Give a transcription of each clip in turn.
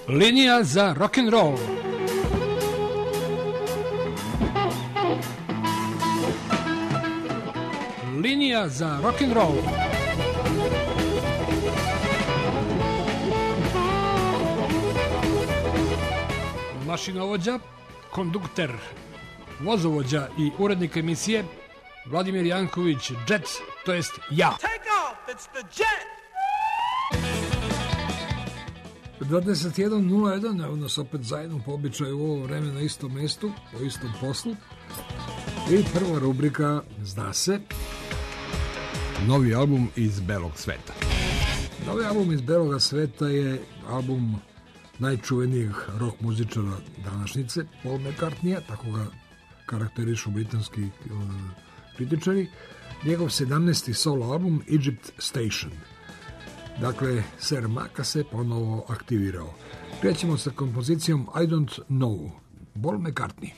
Linija za rock'n'roll. Linija za rock'n'roll. Mašinovođa, kondukter, vozovođa i urednik emisije Vladimir Janković, Jet, to jest ja. Take off, it's the Jet! 21.01, evo nas opet zajedno po običaju u ovo vreme na istom mestu, po istom poslu. I prva rubrika, zna se, novi album iz belog sveta. Novi album iz belog sveta je album najčuvenijih rock muzičara današnjice, Paul McCartneya, tako ga karakterišu britanski kritičari. Njegov 17. solo album Egypt Station. Dakle, Sir Maka se ponovo aktivirao. Krećemo sa kompozicijom I Don't Know, Paul McCartney.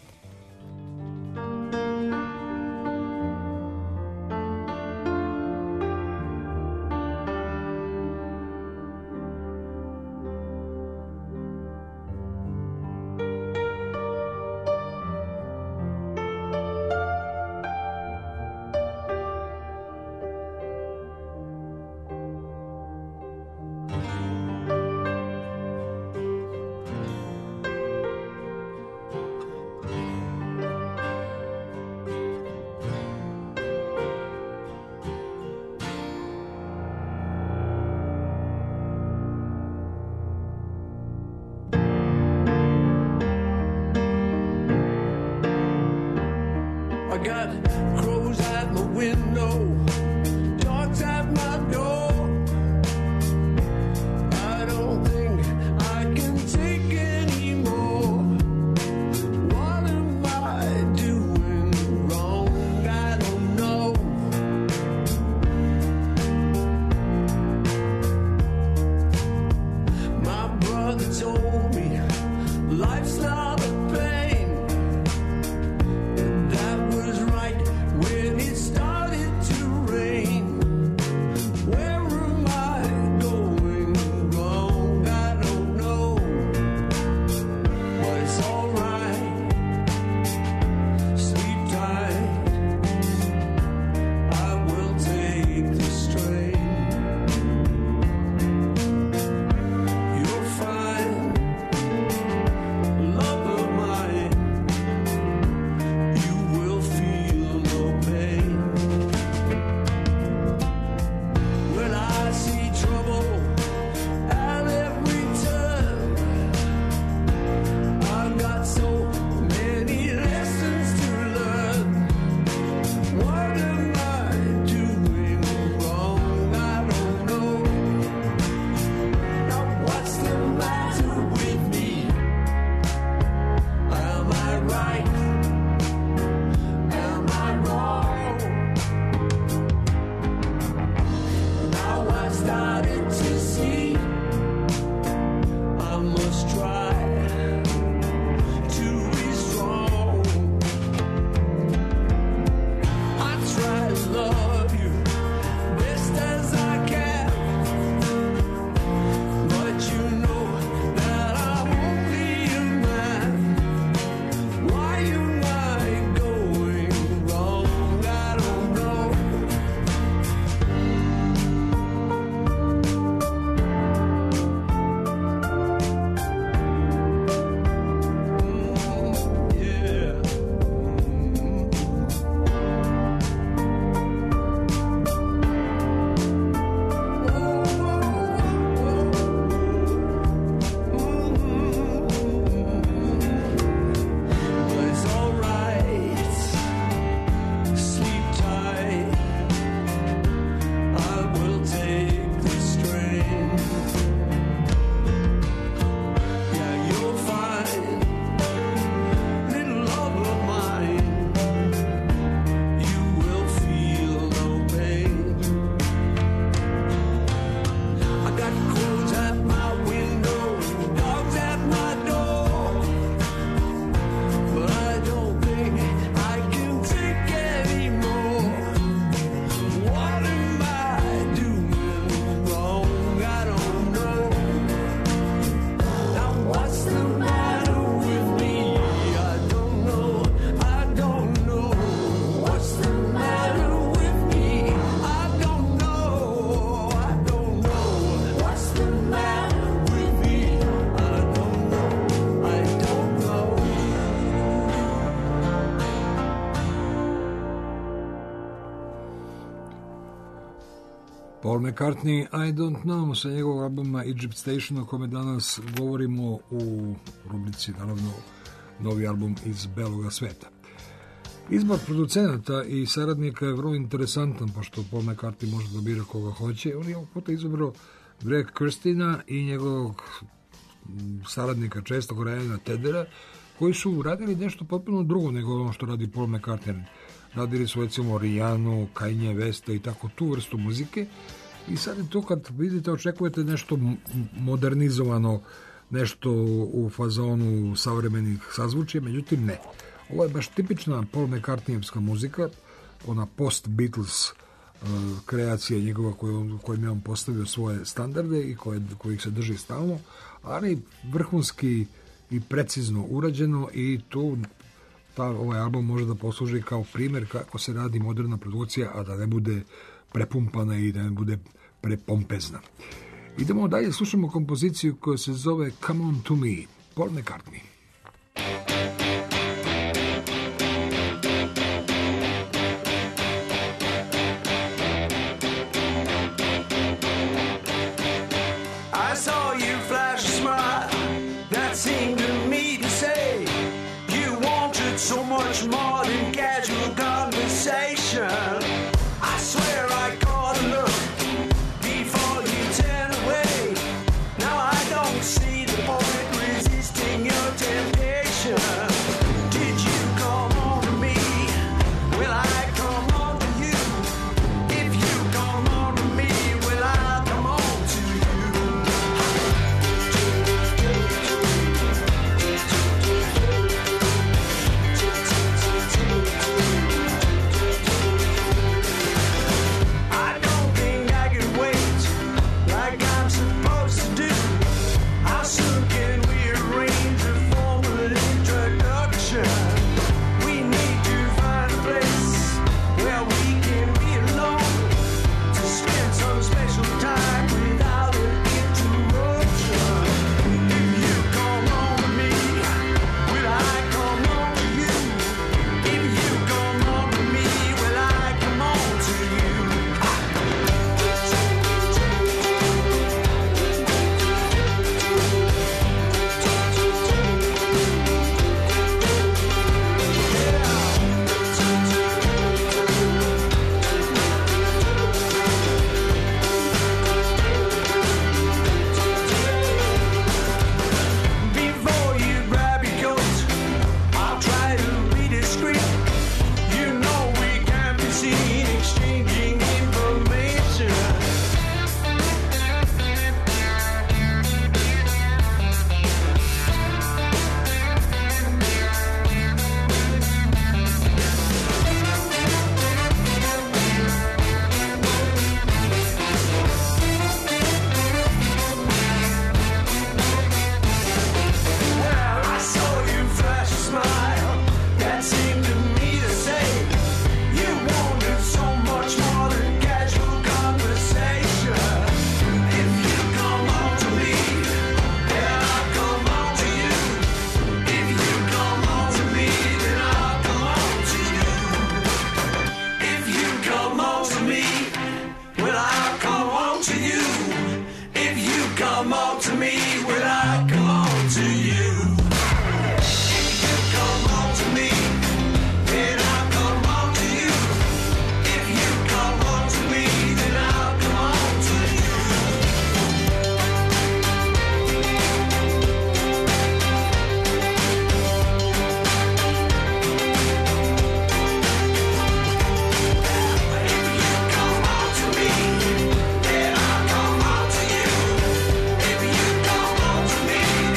Paul McCartney, I Don't Know, sa njegovog albuma Egypt Station, o kome danas govorimo u rubrici, naravno, novi album iz beloga sveta. Izbor producenata i saradnika je vrlo interesantan, pošto Paul McCartney može da bira koga hoće. On je ovog puta izabrao Greg Kirstina i njegovog saradnika čestog Ryana Teddera, koji su radili nešto potpuno drugo nego ono što radi Paul McCartney. Radili su recimo Rihannu, Kanye Westa i tako tu vrstu muzike. I sad je to kad vidite, očekujete nešto modernizovano, nešto u fazonu savremenih sazvučija, međutim ne. Ovo je baš tipična Paul McCartneyevska muzika, ona post-Beatles kreacija njegova kojim je on postavio svoje standarde i kojih se drži stalno, ali vrhunski i precizno urađeno i tu ovaj album može da posluži kao primjer kako se radi moderna produkcija, a da ne bude prepumpana i da ne bude prepompezna. Idemo dalje, slušamo kompoziciju koja se zove Come On To Me, Paul McCartney. So much more than casual conversation. I swear I caught a look before you turn away. Now I don't see the point resisting your temptation. Did you come on to me? Will I come on to you? If you come on to me, will I come on to you? Me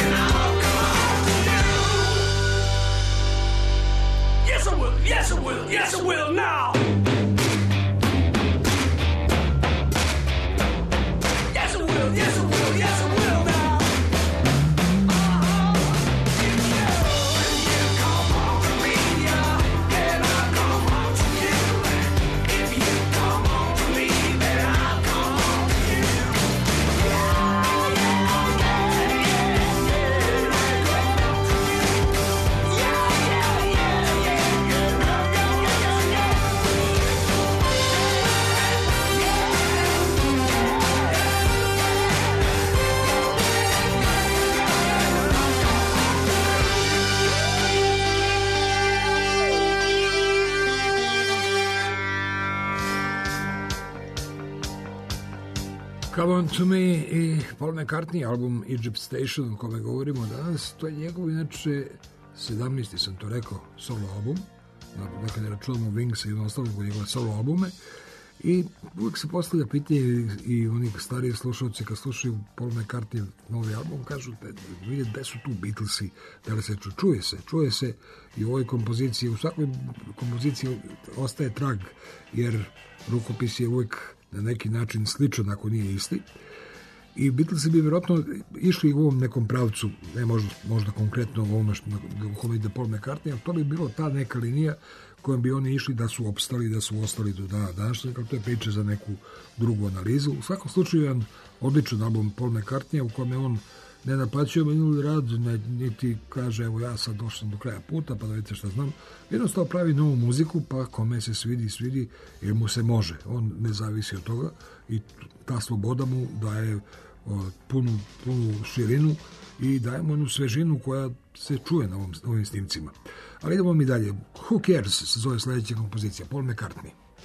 Come on to me i Paul McCartney, album Egypt Station o kome govorimo danas, to je njegov, inače, 17. sam to rekao, solo album, dakle ne računamo Wings i ostalo njegove solo albume, i uvijek se postavlja pitanje i onih starijih slušalci kad slušaju Paul McCartney novi album, kažu vidjeti gde su tu Beatlesi, da li se čuje se i u ovoj kompoziciji, u svakoj kompoziciji ostaje trag, jer rukopis je uvijek na neki način sličan ako nije isti. I Beatlesi bi vjerojatno išli u ovom nekom pravcu, ne možda konkretno u ovome u kome ide Paul McCartney, ali to bi bilo ta neka linija kojom bi oni išli da su opstali, da su ostali do dana današnjeg, ali to je priča za neku drugu analizu. U svakom slučaju jedan odličan album Paul McCartneya u kome on ne naplaćuje minuli rad, niti kaže evo ja sad došao do kraja puta pa da vidite šta znam. Jednostavno pravi novu muziku pa kome se svidi jer mu se može. On ne zavisi od toga i ta sloboda mu daje punu širinu i daje mu jednu svežinu koja se čuje na ovim snimcima. Ali idemo mi dalje. Who Cares se zove sljedeća kompozicija. Paul McCartney.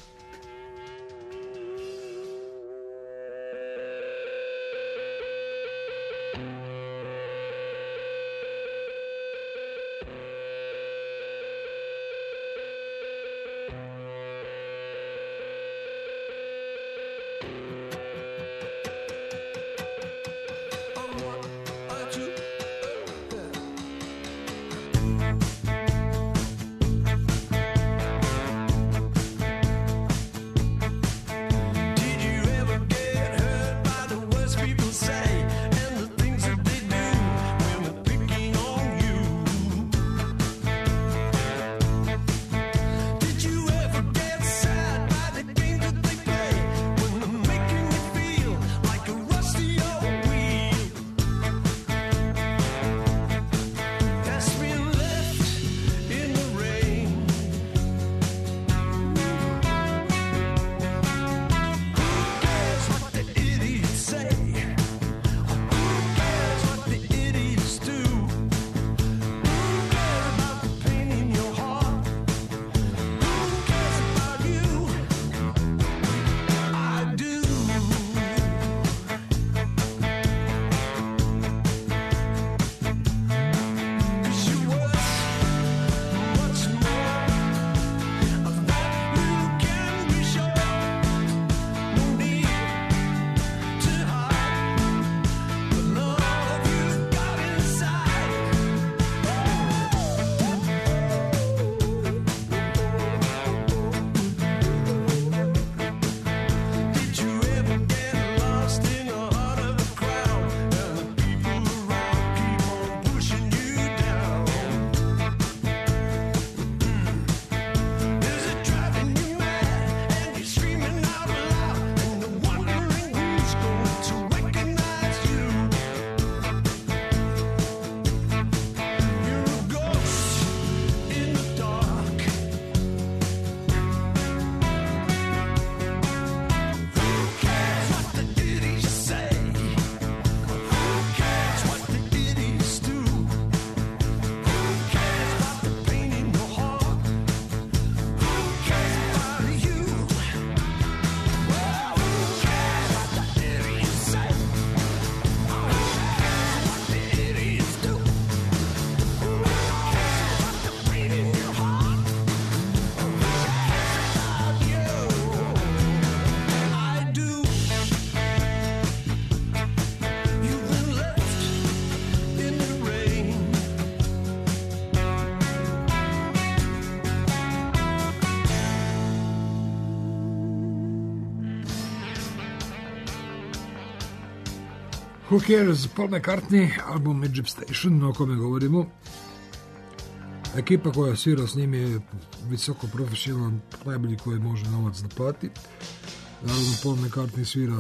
Who Cares, Paul McCartney, album Egypt Station, o kome govorimo. Ekipa koja svira s njim je visoko profesionalan, najbolji koji može novac da plati. Naravno, Paul McCartney svira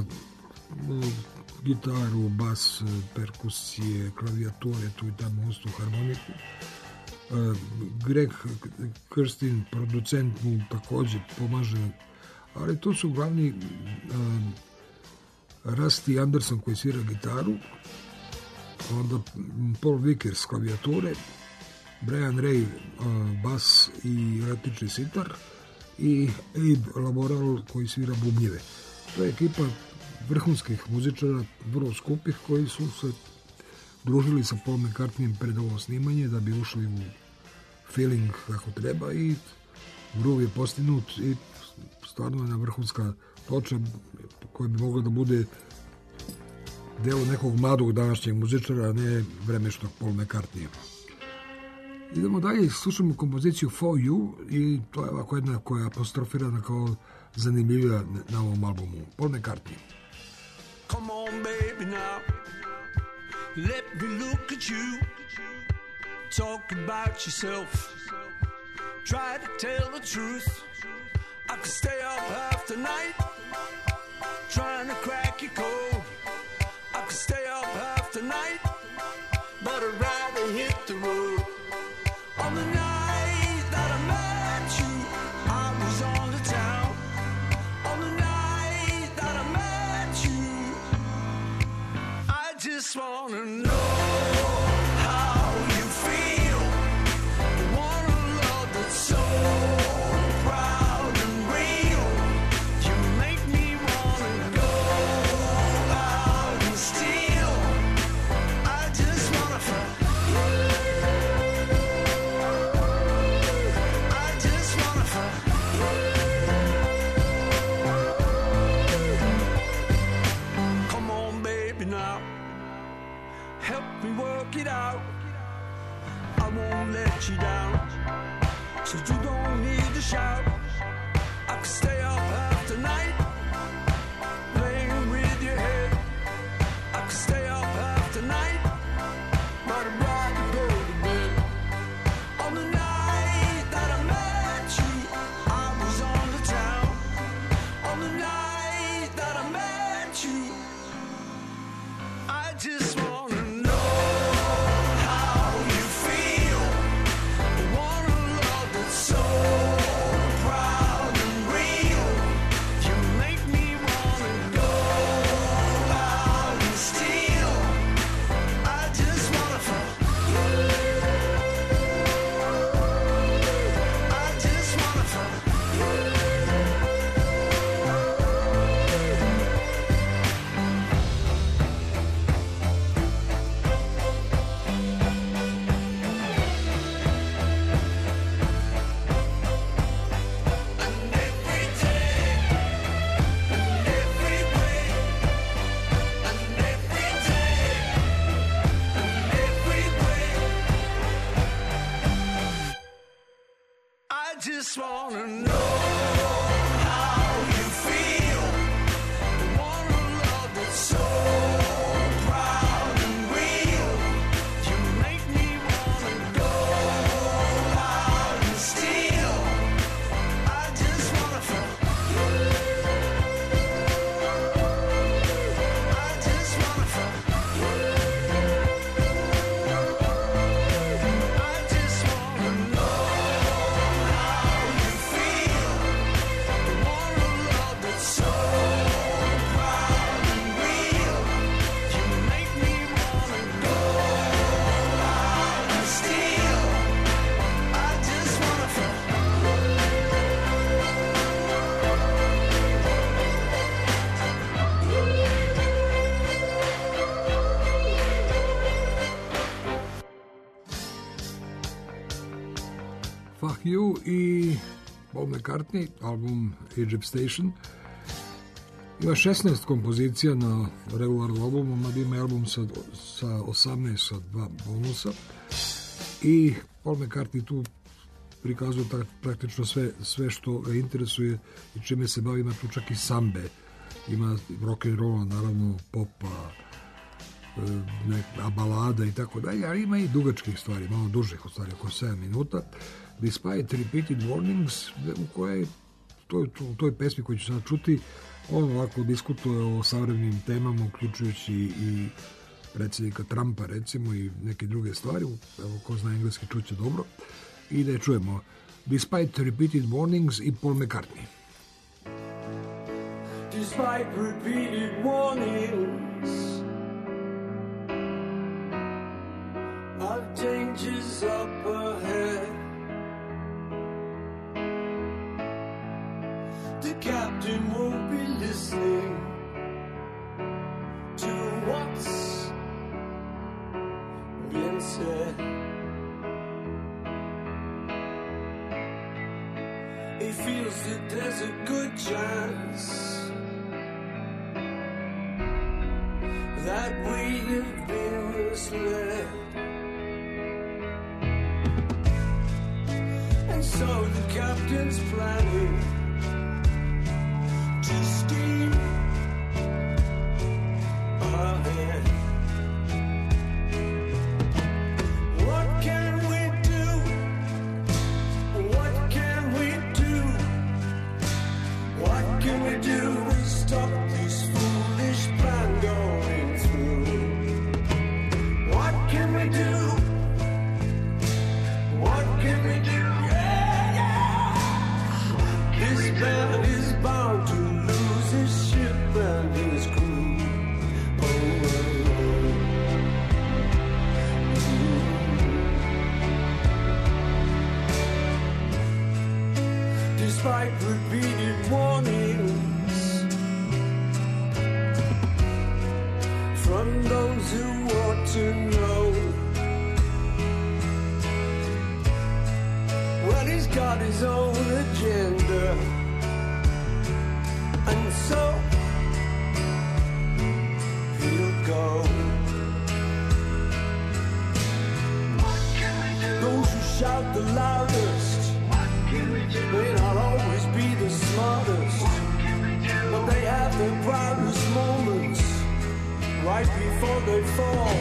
gitaru, bas, perkusije, klavijature, tu i tamo ustu harmoniku. Greg Kurstin, producent, mu također pomaže, ali tu su glavni Rusty Anderson koji svira gitaru, onda Paul Vickers klavijature, Brian Ray bas i električni sitar i Abe Laboral koji svira bubnjeve. To je ekipa vrhunskih muzičara, vrlo skupih, koji su se družili sa Paul McCartneyem pred ovo snimanje da bi ušli u feeling kako treba i groove je postignut i stvarno je jedna vrhunska ploča koja bi mogla da bude deo nekog mladog današnjeg muzičara, a ne vremeštog Paul McCartneya. Idemo dalje, slušamo kompoziciju For You i to je ovako jedna koja je apostrofirana kao zanimljivija na ovom albumu. Paul McCartney. Come on baby now, let me look at you, talk about yourself, try to tell the truth. I could stay up half the night, trying to crack your code. I could stay up half the night, but I'd rather hit the road. On the night that I met you, I was on the town. On the night that I met you, I just wanna know how you feel. You want a love that's so proud and real. You make me wanna go out and steal. I just wanna find it out. I won't let you down, so you don't need to shout. I could stay up half the night, playing with your head. I could stay up half the night, but I'd rather go to bed. On the night that I met you, I was on the town. On the night that I met you, I just wanna know how you feel. I want a love that's so proud and real. You make me wanna go out and steal. I just wanna find. I just wanna find. I just wanna know how you feel. I want a love that's so proud and real. You make me wanna go out and steal. I just wanna find. I just wanna find. I just wanna know. Fuck You i Paul McCartney, album Egypt Station. Ima 16 kompozicija na regularnom albumu, mada ima album sa 18, sa 2 bonusa. I Paul McCartney tu prikazuje praktično sve što ga interesuje i čime se bavi. Ima tu čak i sambe, ima rock'n'rolla, naravno popa, balada i tako dalje, ali ima i dugačkih stvari, malo dužih od stvari, oko 7 minuta. Despite Repeated Warnings, u kojoj u toj pesmi koju ću sad čuti, on ovako diskutuje o savremenim temama, uključujući i predsjednika Trumpa, recimo, i neke druge stvari. Evo, ko zna engleski čuće dobro. I da je čujemo Despite Repeated Warnings i Paul McCartney. Despite repeated warnings of dangers up ahead, the captain won't be listening said. He feels that there's a good chance that we have been misled. And so the captain's planning to steam ahead. What can we do? What can we do? What can we do to stop this foolish plan going through? What can we do? What can we do? Yeah, yeah. This man is bound to lose his ship and his crew. Oh, oh, oh. Despite repeated warnings from those who ought to know, well, he's got his own agenda, and so he'll go. Those who shout the loudest may not always be the smartest, but they have their proudest moments right before they fall.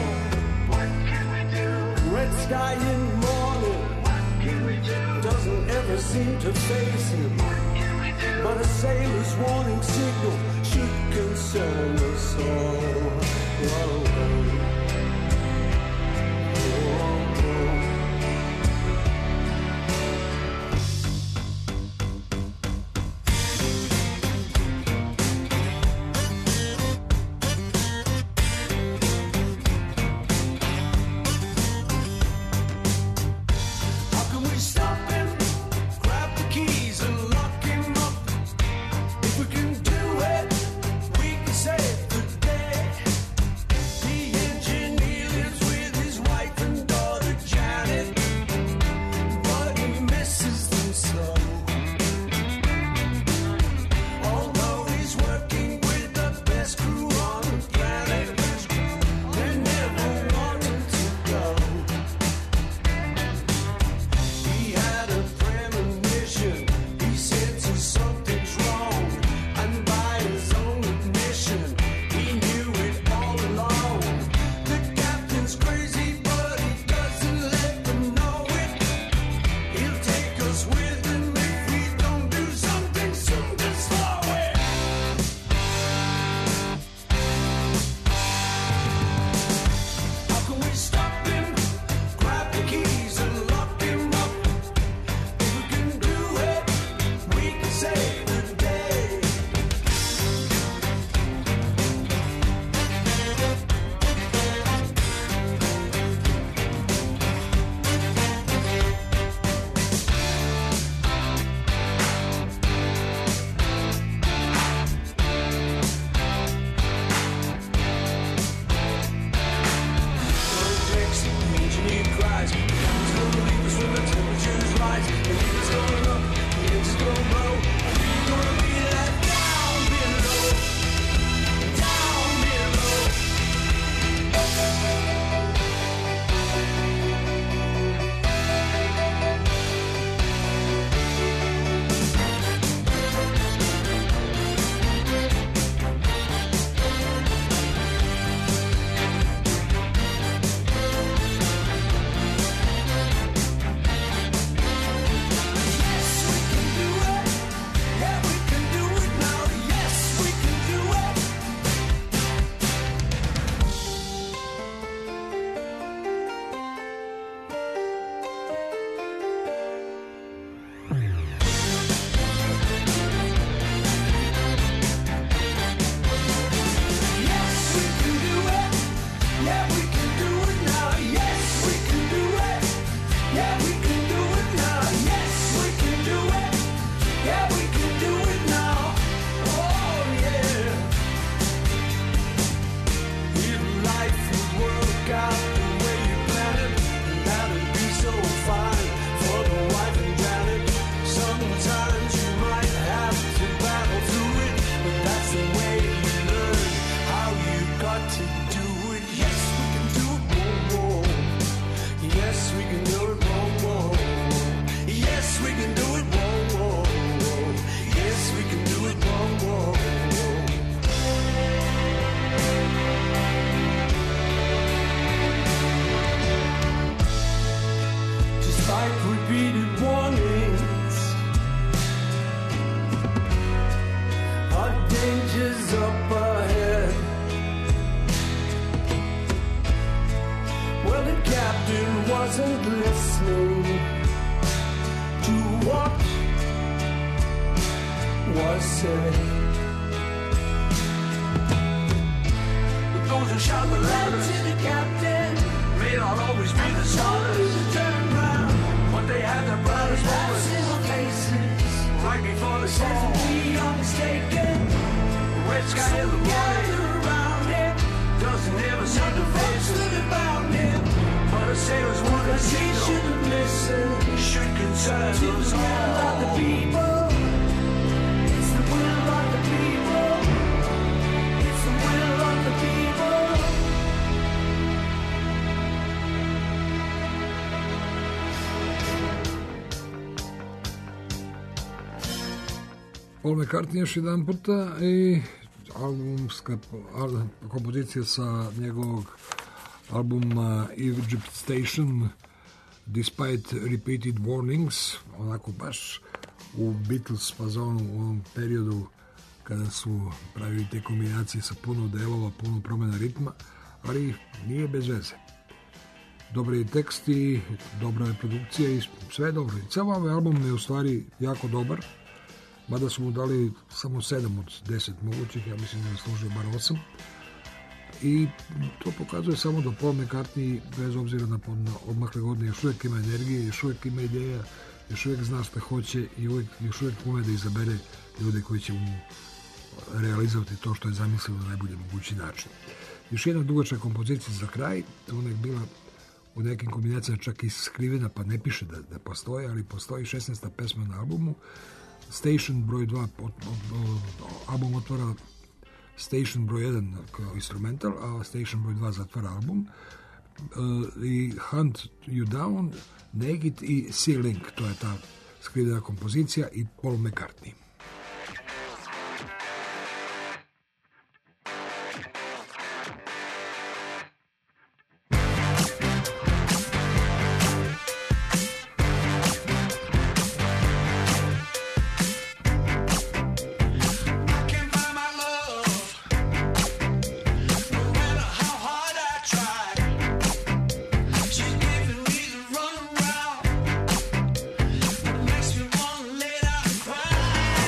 Red sky in the morning doesn't ever seem to face him, but a sailor's warning signal should concern us all. Whoa, whoa. Save the day. The wasn't listening to what was said. Those who shout the letters to the captain may not always be the soldiers who turn round, but they have their brightest moments in their faces right before the storm. We are mistaken. Red sky in the morning around him doesn't ever seem to face about him, but a sailor's one that he shouldn't listen. Should concern us all. Of the people, it's the will of the people. It's the will of the people. Paul McCartney još jedan puta i albumska kompozicija sa njegovog albuma Egypt Station, Despite Repeated Warnings, onako baš u Beatles fazonu u ovom periodu kada su pravili te kombinacije sa puno delova, puno promjena ritma, ali nije bez veze. Dobar je tekst i dobra je produkcija i sve je dobro. I cijel ovaj album je u stvari jako dobar, mada su mu dali samo 7 od 10 mogućih, ja mislim da je služio bar 8. I to pokazuje samo da Paul McCartney, bez obzira na odmakle godine, još uvijek ima energije, još uvijek ima ideja, još uvijek zna šta hoće i još uvijek ume da izabere ljude koji će mu realizovati to što je zamislio na najbolji mogući način. Još jedna dugačka kompozicija za kraj, ona je bila u nekim kombinacijama čak i skrivena, pa ne piše da postoji, ali postoji 16. pesma na albumu. Station broj 2, album otvara Station broj 1 kao instrumental, a Station broj 2 zatvara album. I Hunt You Down, Naked i Sea Link, to je ta skrivena kompozicija i Paul McCartney. Makes me wanna let out and cry.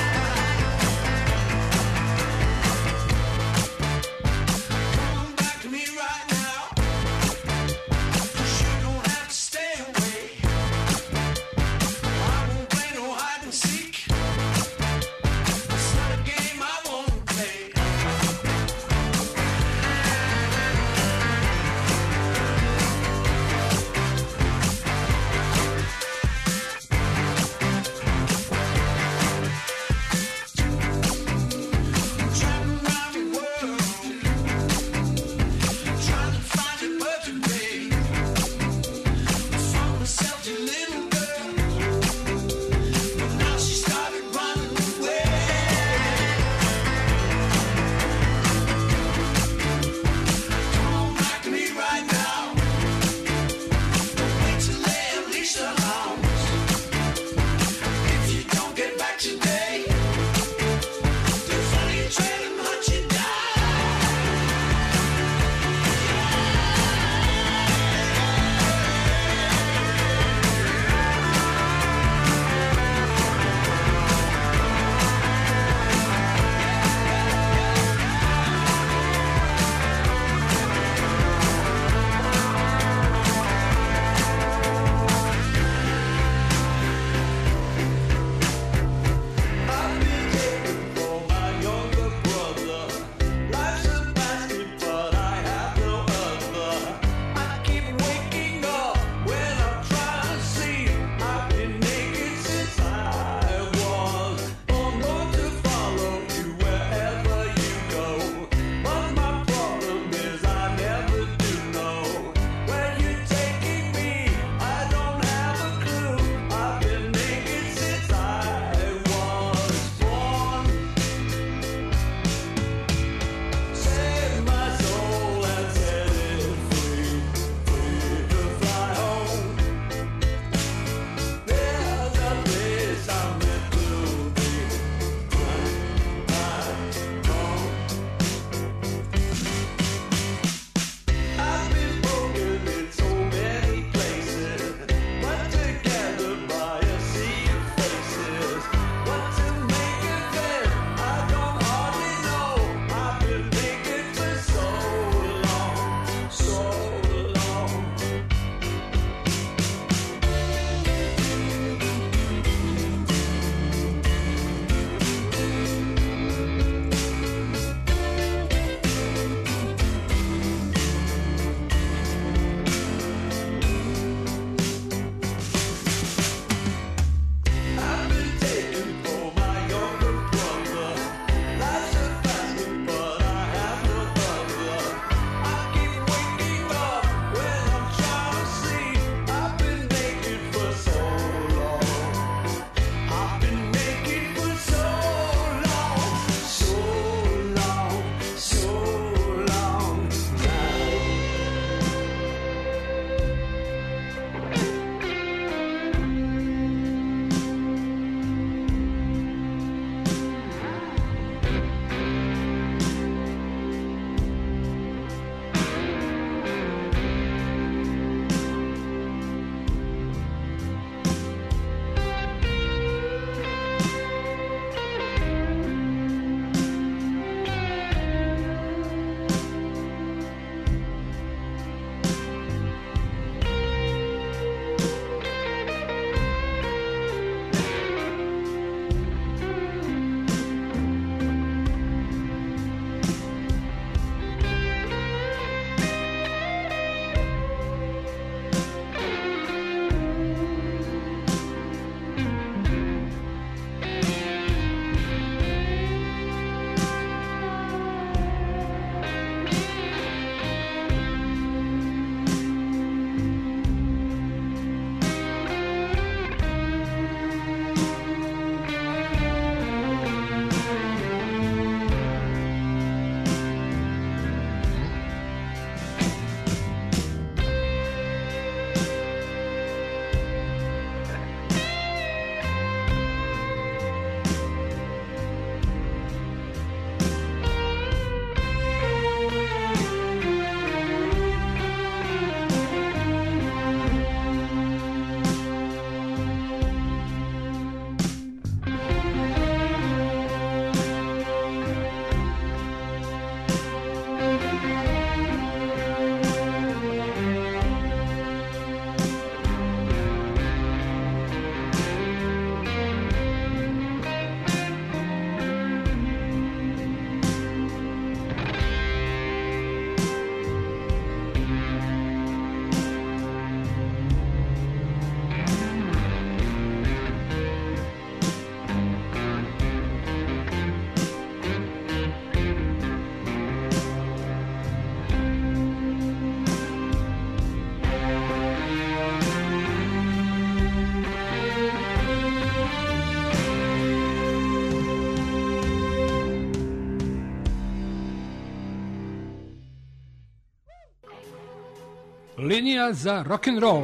genija za rock'n'roll.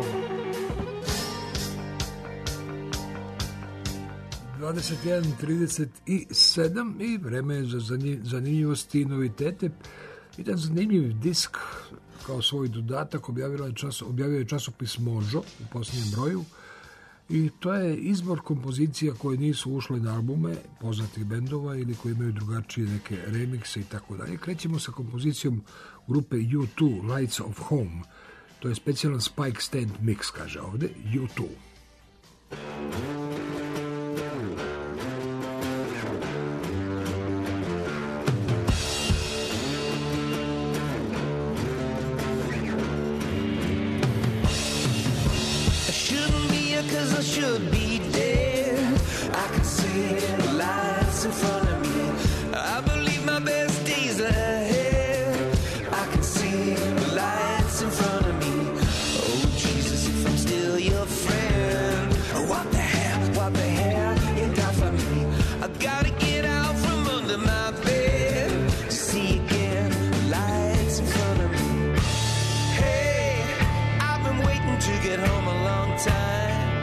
21:37 i vreme je za zanimljivosti i novitete. Jedan zanimljiv disk kao svoj dodatak objavio je časopis Mojo u posljednjem broju i to je izbor kompozicija koje nisu ušle na albume poznatih bendova ili koji imaju drugačije neke remikse i tako dalje. Krećemo sa kompozicijom grupe U2, Lights of Home. To je specijalan Spike Stand mix, kaže ovde, U2. Should be dead. I can see the lights in front of me. I believe my best days ahead. I can see the lights in front of me. Oh Jesus, if I'm still your friend, what the hell you got for me? I gotta get out from under my bed to see again the lights in front of me. Hey, I've been waiting to get home a long time.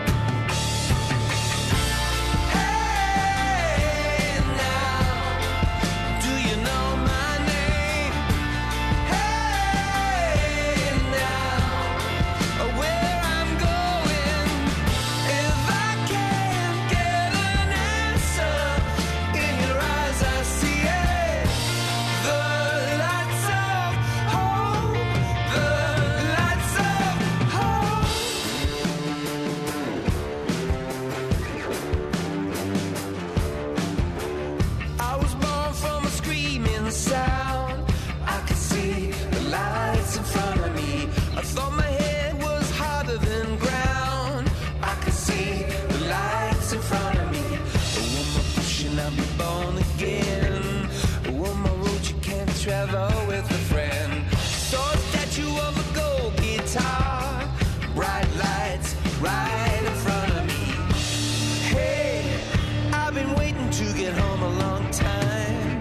Travel with a friend. Saw a statue of a gold guitar. Bright lights right in front of me. Hey, I've been waiting to get home a long time.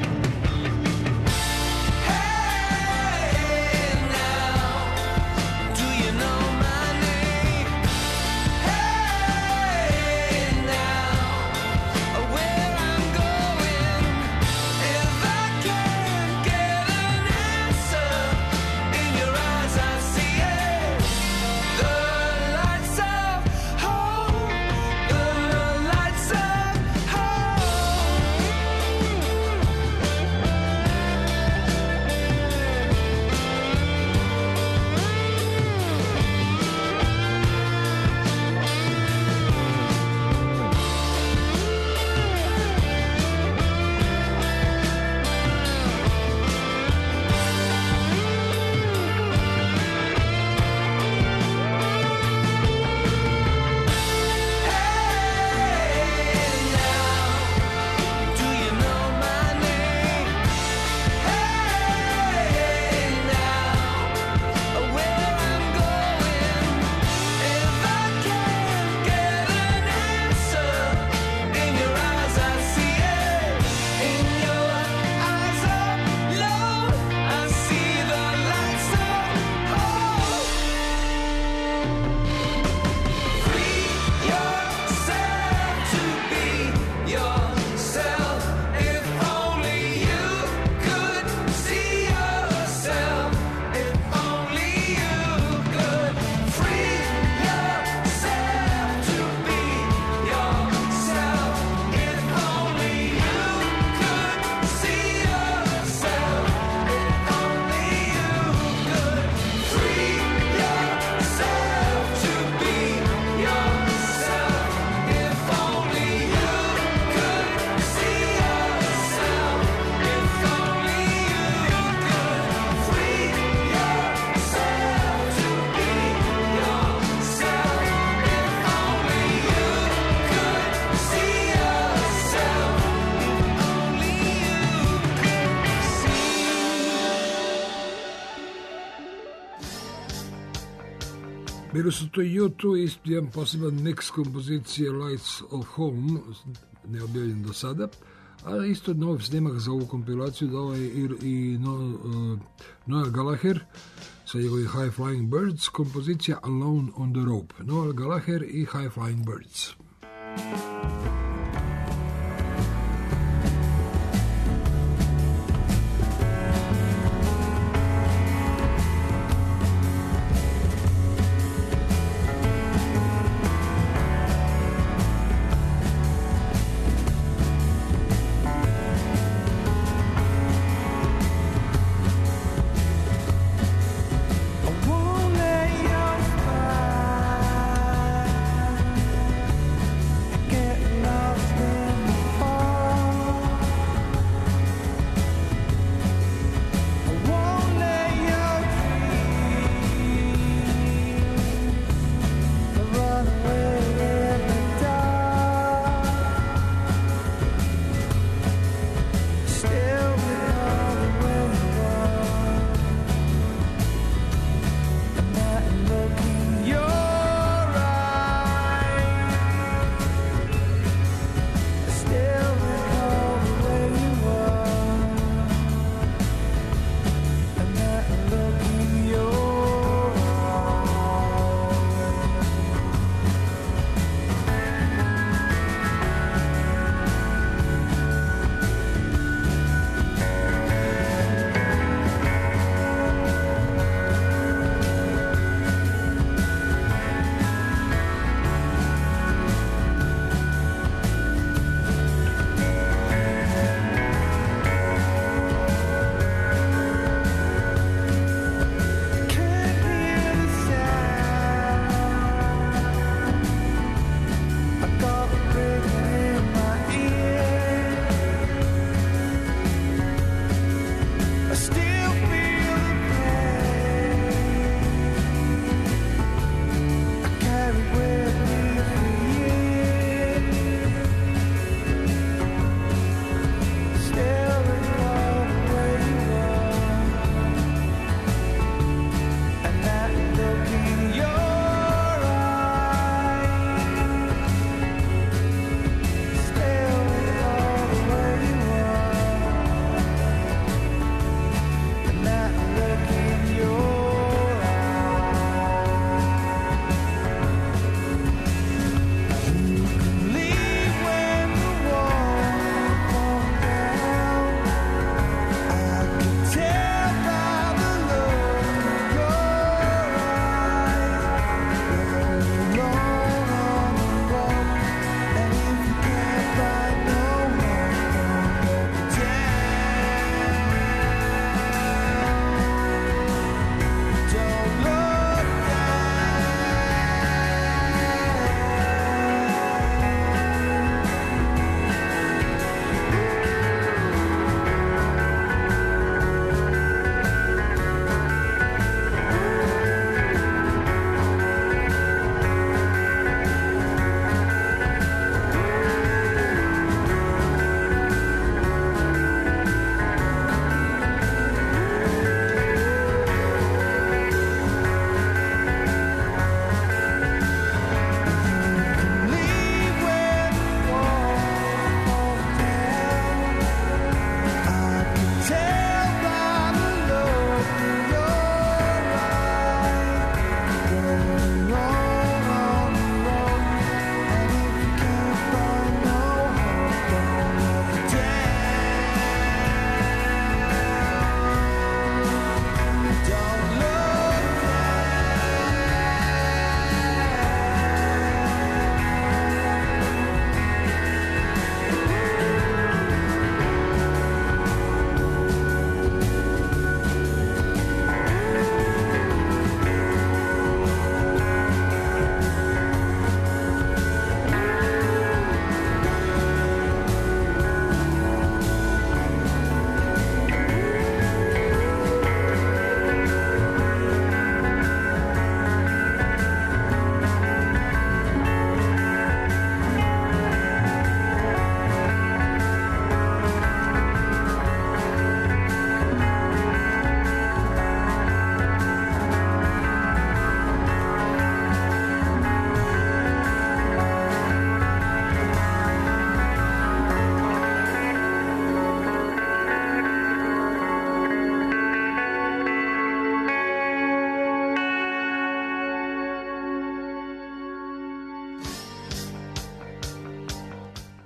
Hey, now, do you know my name? Hey, now, where I'm going. If I can't get an answer in your eyes, I see it. The lights of home, the lights of home. Hey, now, do you know my name? Hey, now, where I'm going. If I can't get an answer in your eyes, I see it. In your eyes alone, I see the lights of home. Free yourself to be yourself. If only you could see yourself. If only you could free yourself to be yourself. If only you could see yourself. If only you could free yourself to be yourself. If only you could see yourself. If only you could free yourself to be yourself. If only you could see yourself. Bili su to U2 i jedan poseban mix kompozicije Lights of Home, neobjavljen do sada, a isto nov snimak za ovu kompilaciju dao je i Noel Gallagher sa njegovih High Flying Birds, kompozicija Alone on the Rope, Noel Gallagher i High Flying Birds. Getting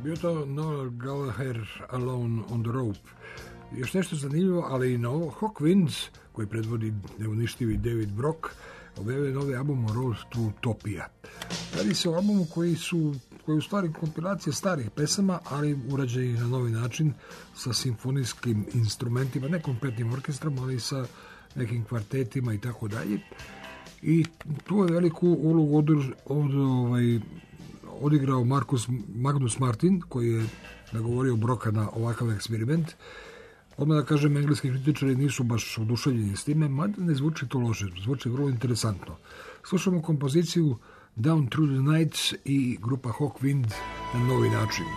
Bio to Noel Gallagher, Alone on the Rope. Još nešto zanimljivo, ali i novo, Hawk Winds, koji predvodi neuništivi David Brock, objavio novi album Road to Utopia. Radi se o albumu koji je u stvari kompilacija starih pesama, ali urađeni na novi način sa simfonijskim instrumentima, ne kompletnim orkestrom, ali sa nekim kvartetima i tako dalje. I tu je veliku ulogu odigrao Magnus Martin, koji je nagovorio Broka na ovakav eksperiment. Odmah da kažem, engleski kritičari nisu baš oduševljeni s time, mada ne zvuči to loše, zvuči vrlo interesantno. Slušamo kompoziciju Down Through the Nights i grupa Hawk Wind na novi način.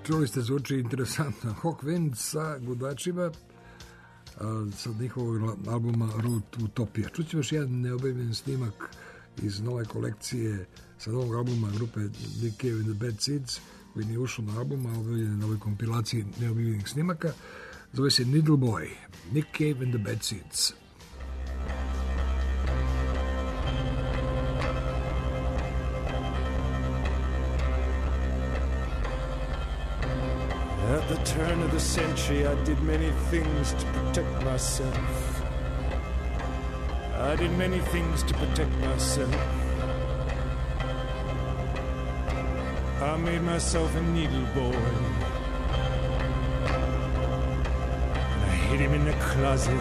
Čuli ste, zvuči interesantno. Hawkwind sa Gudačima, sa njihovog albuma Route Utopia. Čućemo još jedan neobjavljen snimak iz nove kolekcije sa novog albuma grupe Nick Cave and the Bad Seeds, koji nije ušao na album, a objavljen je na ovoj kompilaciji neobjavljenih snimaka. Zove se Needle Boy, Nick Cave and the Bad Seeds. At the turn of the century, I did many things to protect myself. I did many things to protect myself. I made myself a needle boy. And I hid him in the closet.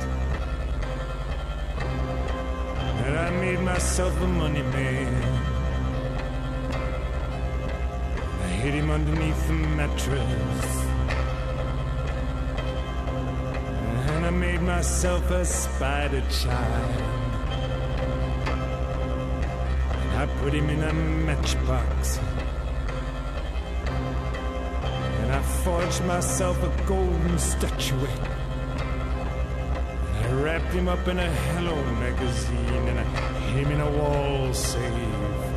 And I made myself a money man. Hid him underneath the mattress. And I made myself a spider child. And I put him in a matchbox. And I forged myself a golden statuette. And I wrapped him up in a Hello magazine. And I hid him in a wall safe.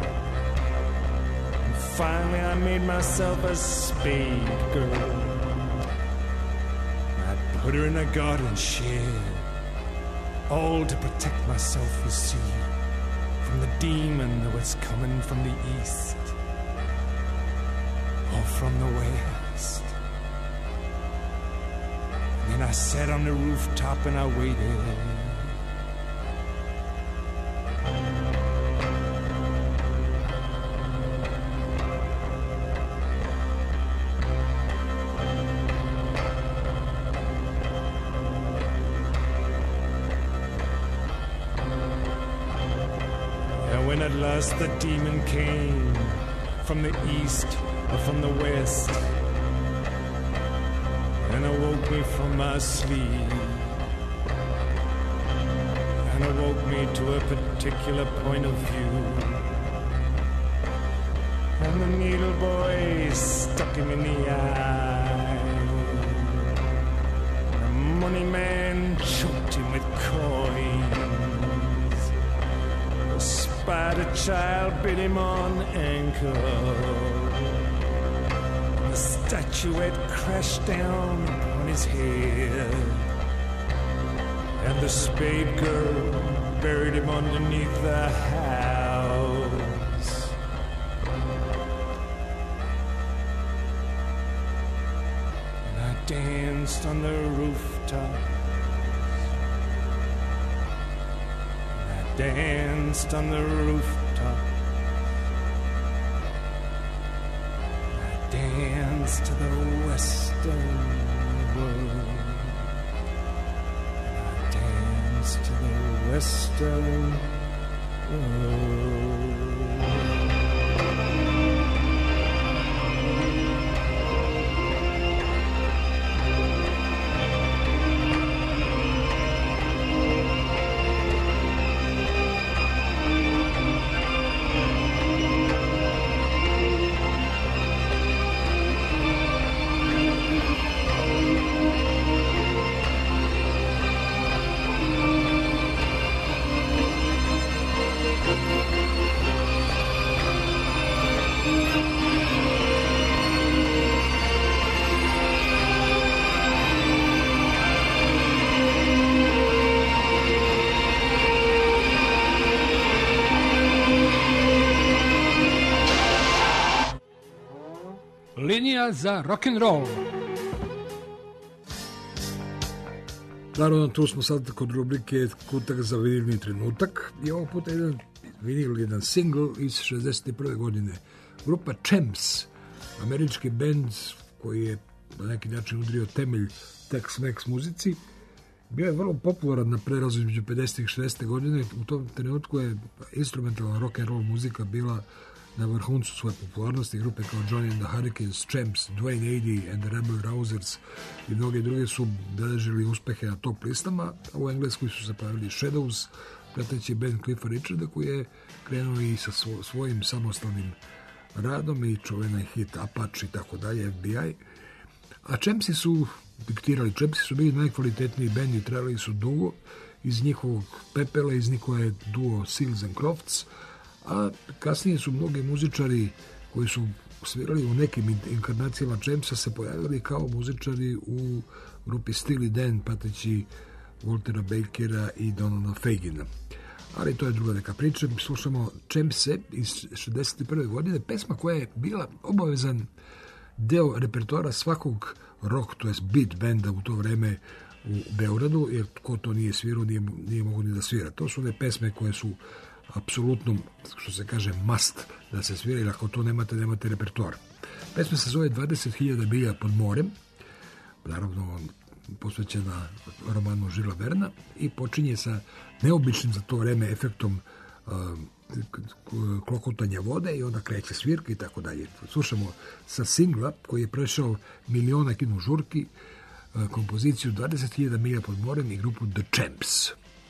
Finally, I made myself a spade girl. I put her in a garden shed, all to protect myself, you see, from the demon that was coming from the east or from the west. And then I sat on the rooftop and I waited. The demon came from the east or from the west and awoke me from my sleep and awoke me to a particular point of view. And the needle boy stuck him in the eye. The money man choked him with coins. Spider child bit him on the ankle. The statuette crashed down on his head. And the spade girl buried him underneath the house. And I danced on the rooftop. Danced on the rooftop. I danced to the western world. I danced to the western world. Linija za rock'n'roll. Naravno, tu smo sad kod rubrike Kutak za vinilni trenutak i ovog puta jedan single iz 61. godine. Grupa Champs, američki bend koji je na neki način udrio temelj Tex-Mex muzici, bio je vrlo popularan na prelazu između 50. i 60. godine. U tom trenutku je instrumentalna rock'n'roll muzika bila na vrhuncu svoje popularnosti. Grupe kao Johnny and the Hurricanes, Champs, Duane Eddy and the Rebel Rousers i mnoge druge su beležili uspehe na top listama, a u Engleskoj su se pojavili Shadows, prateći band Cliffa Richarda koji je krenuo i sa svojim samostalnim radom i čuveni hit Apache i tako dalje, FBI. A Champsi su diktirali. Champsi su bili najkvalitetniji bend i trajali su dugo. Iz njihovog pepela iznikao je duo Seals and Crofts, a kasnije su mnogi muzičari koji su svirali u nekim inkarnacijama Champsa se pojavili kao muzičari u grupi Steely Dan, prateći Waltera Bakera i Donalda Fagina. Ali to je druga neka priča. Slušamo Champse iz 61. godine, pesma koja je bila obavezan deo repertoara svakog rock, to jest beat benda u to vreme u Beogradu, jer ko to nije svirao, nije mogo ni da svira. To su one pesme koje su apsolutno, što se kaže, must da se svira, ili ako to nemate repertoar. Pesma se zove 20.000 milja pod morem, naravno posvećena romanu Žila Verna, i počinje sa neobičnim za to vreme efektom klokotanja vode i onda kreće svirka i tako dalje. Slušamo sa singla koji je prešao miliona kino žurki, kompoziciju 20.000 milja pod morem i grupu The Champs.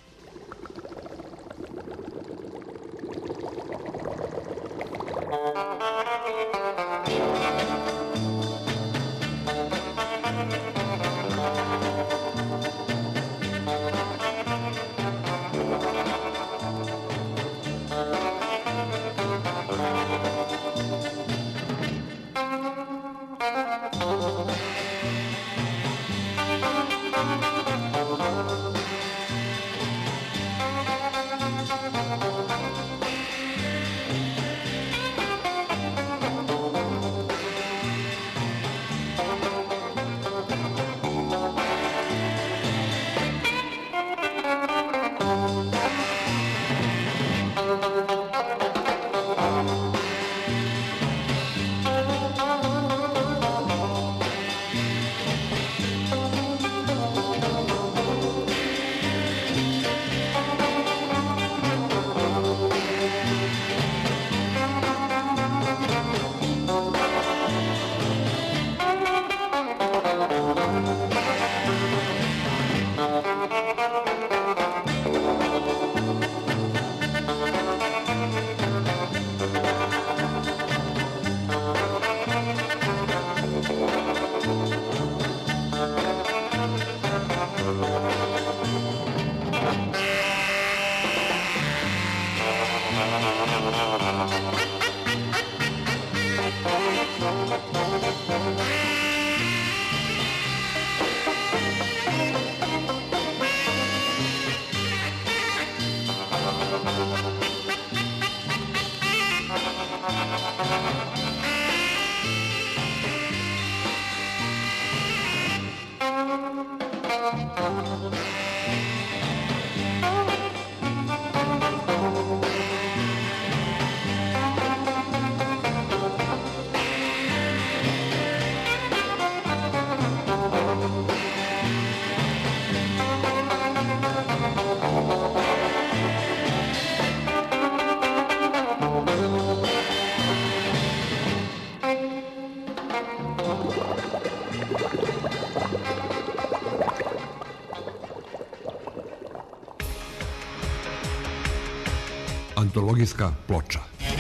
Antologijska ploča.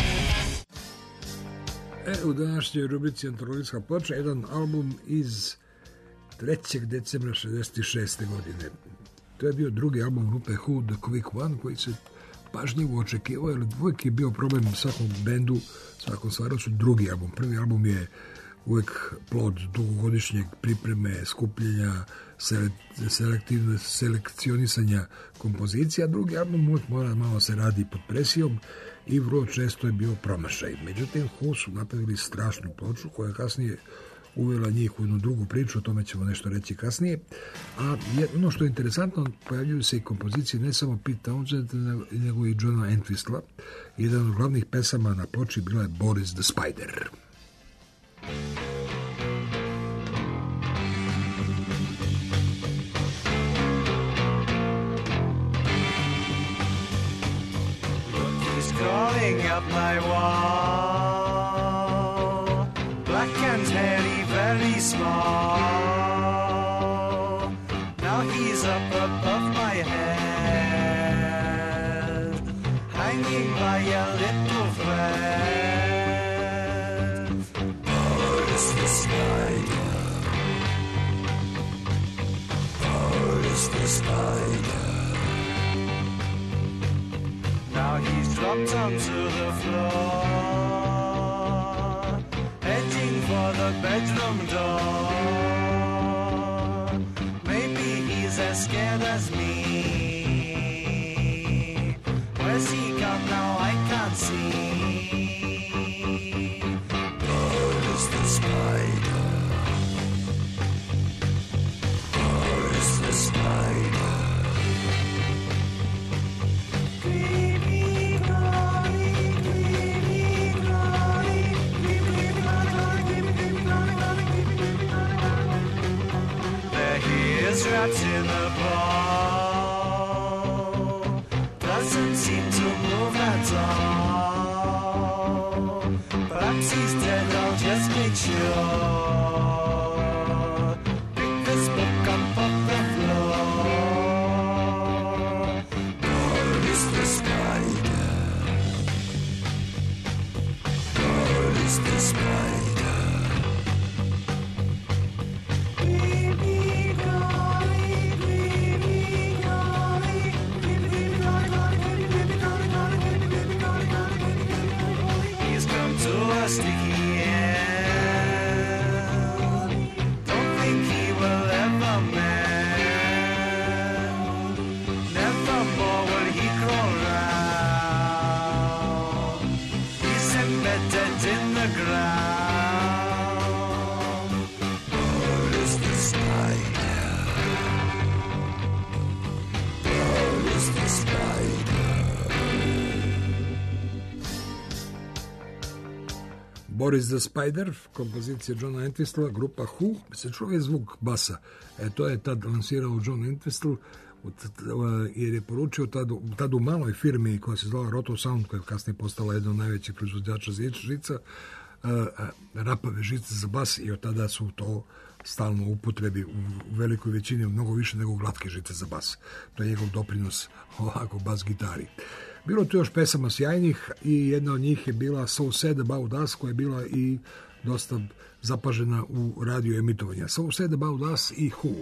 U današnjoj rubrici Antologijska ploča jedan album iz 3. decembra 66. godine. To je bio drugi album grupe Who, The Quick One, koji se pažljivo očekivao, jer uvijek je bio problem svakom bendu, svakom stvaraocu drugi album. Prvi album je uvijek plod dugogodišnjeg pripreme, skupljenja, selekcionisanja kompozicija. Drugi album uvijek mora malo se radi pod presijom i vrlo često je bio promašaj. Međutim, Who su napravili strašnu ploču koja je kasnije uvela njih u jednu drugu priču, o tome ćemo nešto reći kasnije. A ono što je interesantno, pojavljuju se i kompozicije ne samo Pete Townshend, nego i Johna Entwistla. Jedan od glavnih pesama na ploči bila je Boris the Spider. Crawling up my wall, black and hairy, very small. Now he's up above my head, hanging by a little thread. spider. Boris the spider. Now he's dropped onto the floor, heading for the bedroom door. Maybe he's as scared as me. Where's he gone now? I can't see. Boris the spider. Boris the spider. Trapped in a ball, doesn't seem to move at all. Perhaps he's dead, I'll just make sure. Pick this book up off the floor. Boris the spider. Boris the spider. Sticky end. Don't think he will ever mend. Nevermore will he crawl round. He's embedded in the ground. Boris the spider. Boris the spider. Boris the Spider, kompozicija Johna Entwistla, grupa Who, se čuje zvuk basa. To je tad lansirao John Entwistle, jer je poručio tad u maloj firmi koja se zvala Roto Sound, koja je kasnije postala jedna od najvećih proizvođača žica, rapave žice za bas, i od tada su to stalno u upotrebi u velikoj većini, mnogo više nego glatke žice za bas. To je njegov doprinos ovako bas gitari. Bilo tu još pesama sjajnih i jedna od njih je bila So Sad About Us, koja je bila i dosta zapažena u radio emitovanja. So Sad About Us i Who.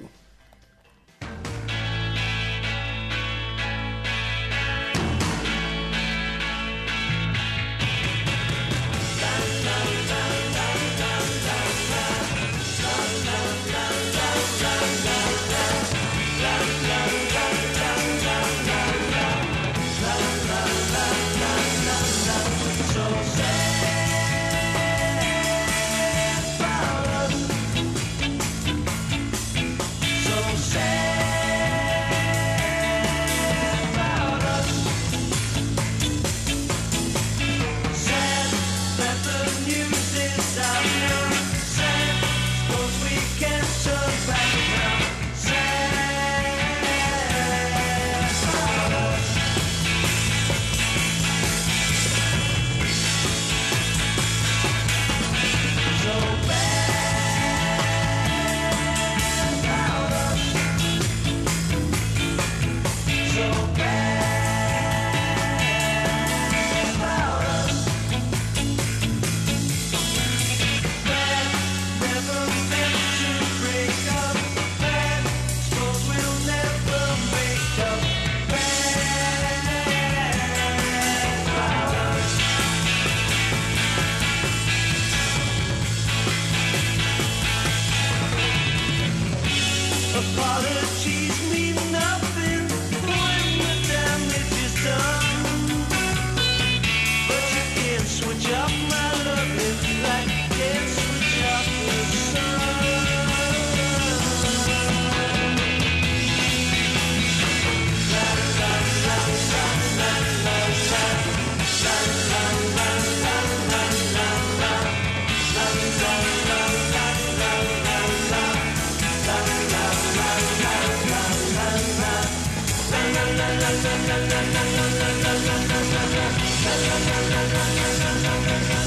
la la la la la la la la la la la la la la la la la la la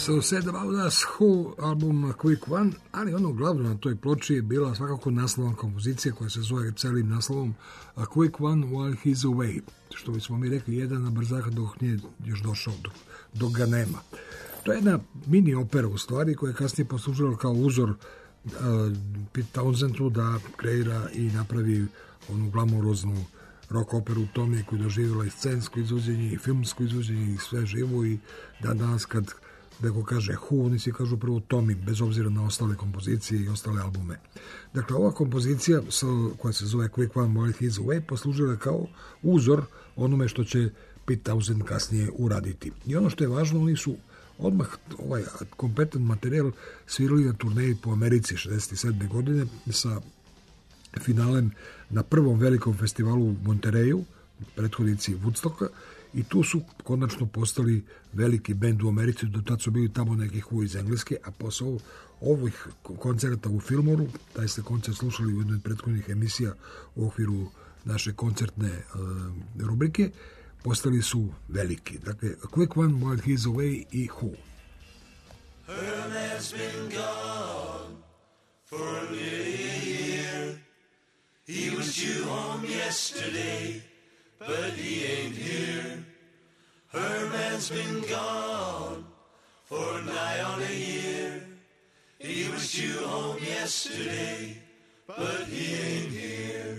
So Sad About Us, Who, album Quick One, ali ono glavno na toj ploči je bila svakako naslovna kompozicija koja se zove celim naslovom A Quick One While He's Away, što bismo mi rekli jedan na brzaka dok nije još došao, dok ga nema. To je jedna mini opera u stvari koja je kasnije poslužila kao uzor Pete Townsendu da kreira i napravi onu glamuroznu rock operu Tommy koju doživjela i scensko izvođenje i filmsko izvođenje i sve živo i danas kad neko kaže Who, oni svi kažu prvo Tommy, bez obzira na ostale kompozicije i ostale albume. Dakle, ova kompozicija koja se zove Quick One While He's Away poslužila je kao uzor onome što će Pete Townshend kasnije uraditi. I ono što je važno, oni su odmah ovaj kompetent materijal svirali na turneji po Americi 67. godine sa finalem na prvom velikom festivalu u Monterreyu, prethodnici Woodstocka, i tu su konačno postali veliki bend u Americi, do tad su bili tamo neki Who iz Engleske, a posle ovih koncerta u Fillmoru, taj ste koncert slušali u jednoj od prethodnih emisija u okviru naše koncertne rubrike, postali su veliki. Dakle, A Quick One While He's Away i Who. Her man's been gone for a year. He was due home yesterday, but he ain't here. Her man's been gone for nigh on a year. He was due home yesterday, but he ain't here.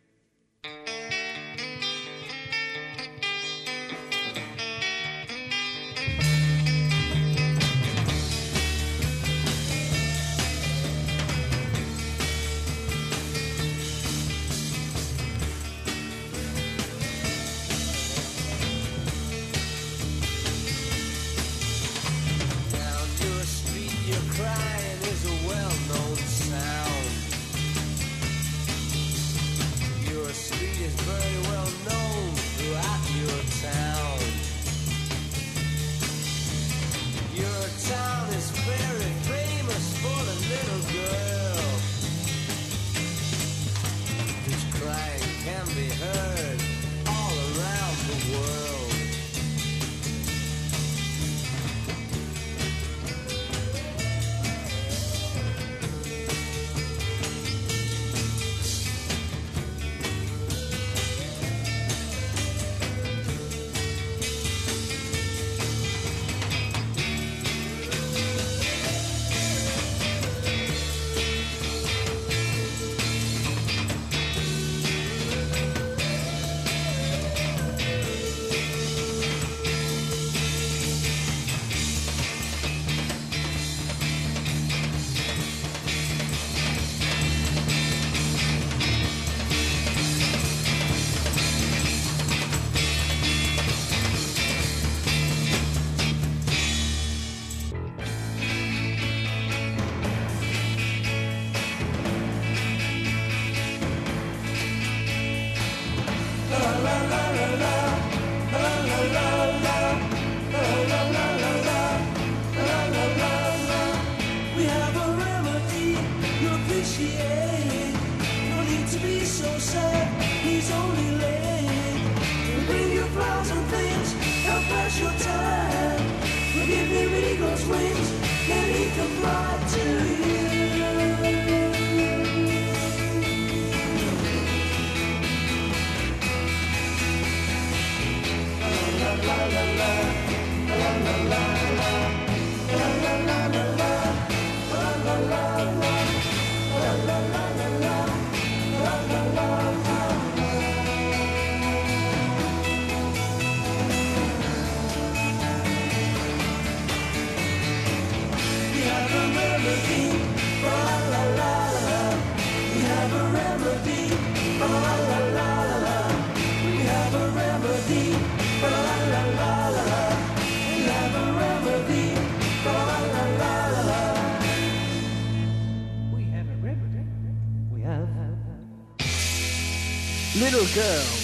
Little girl,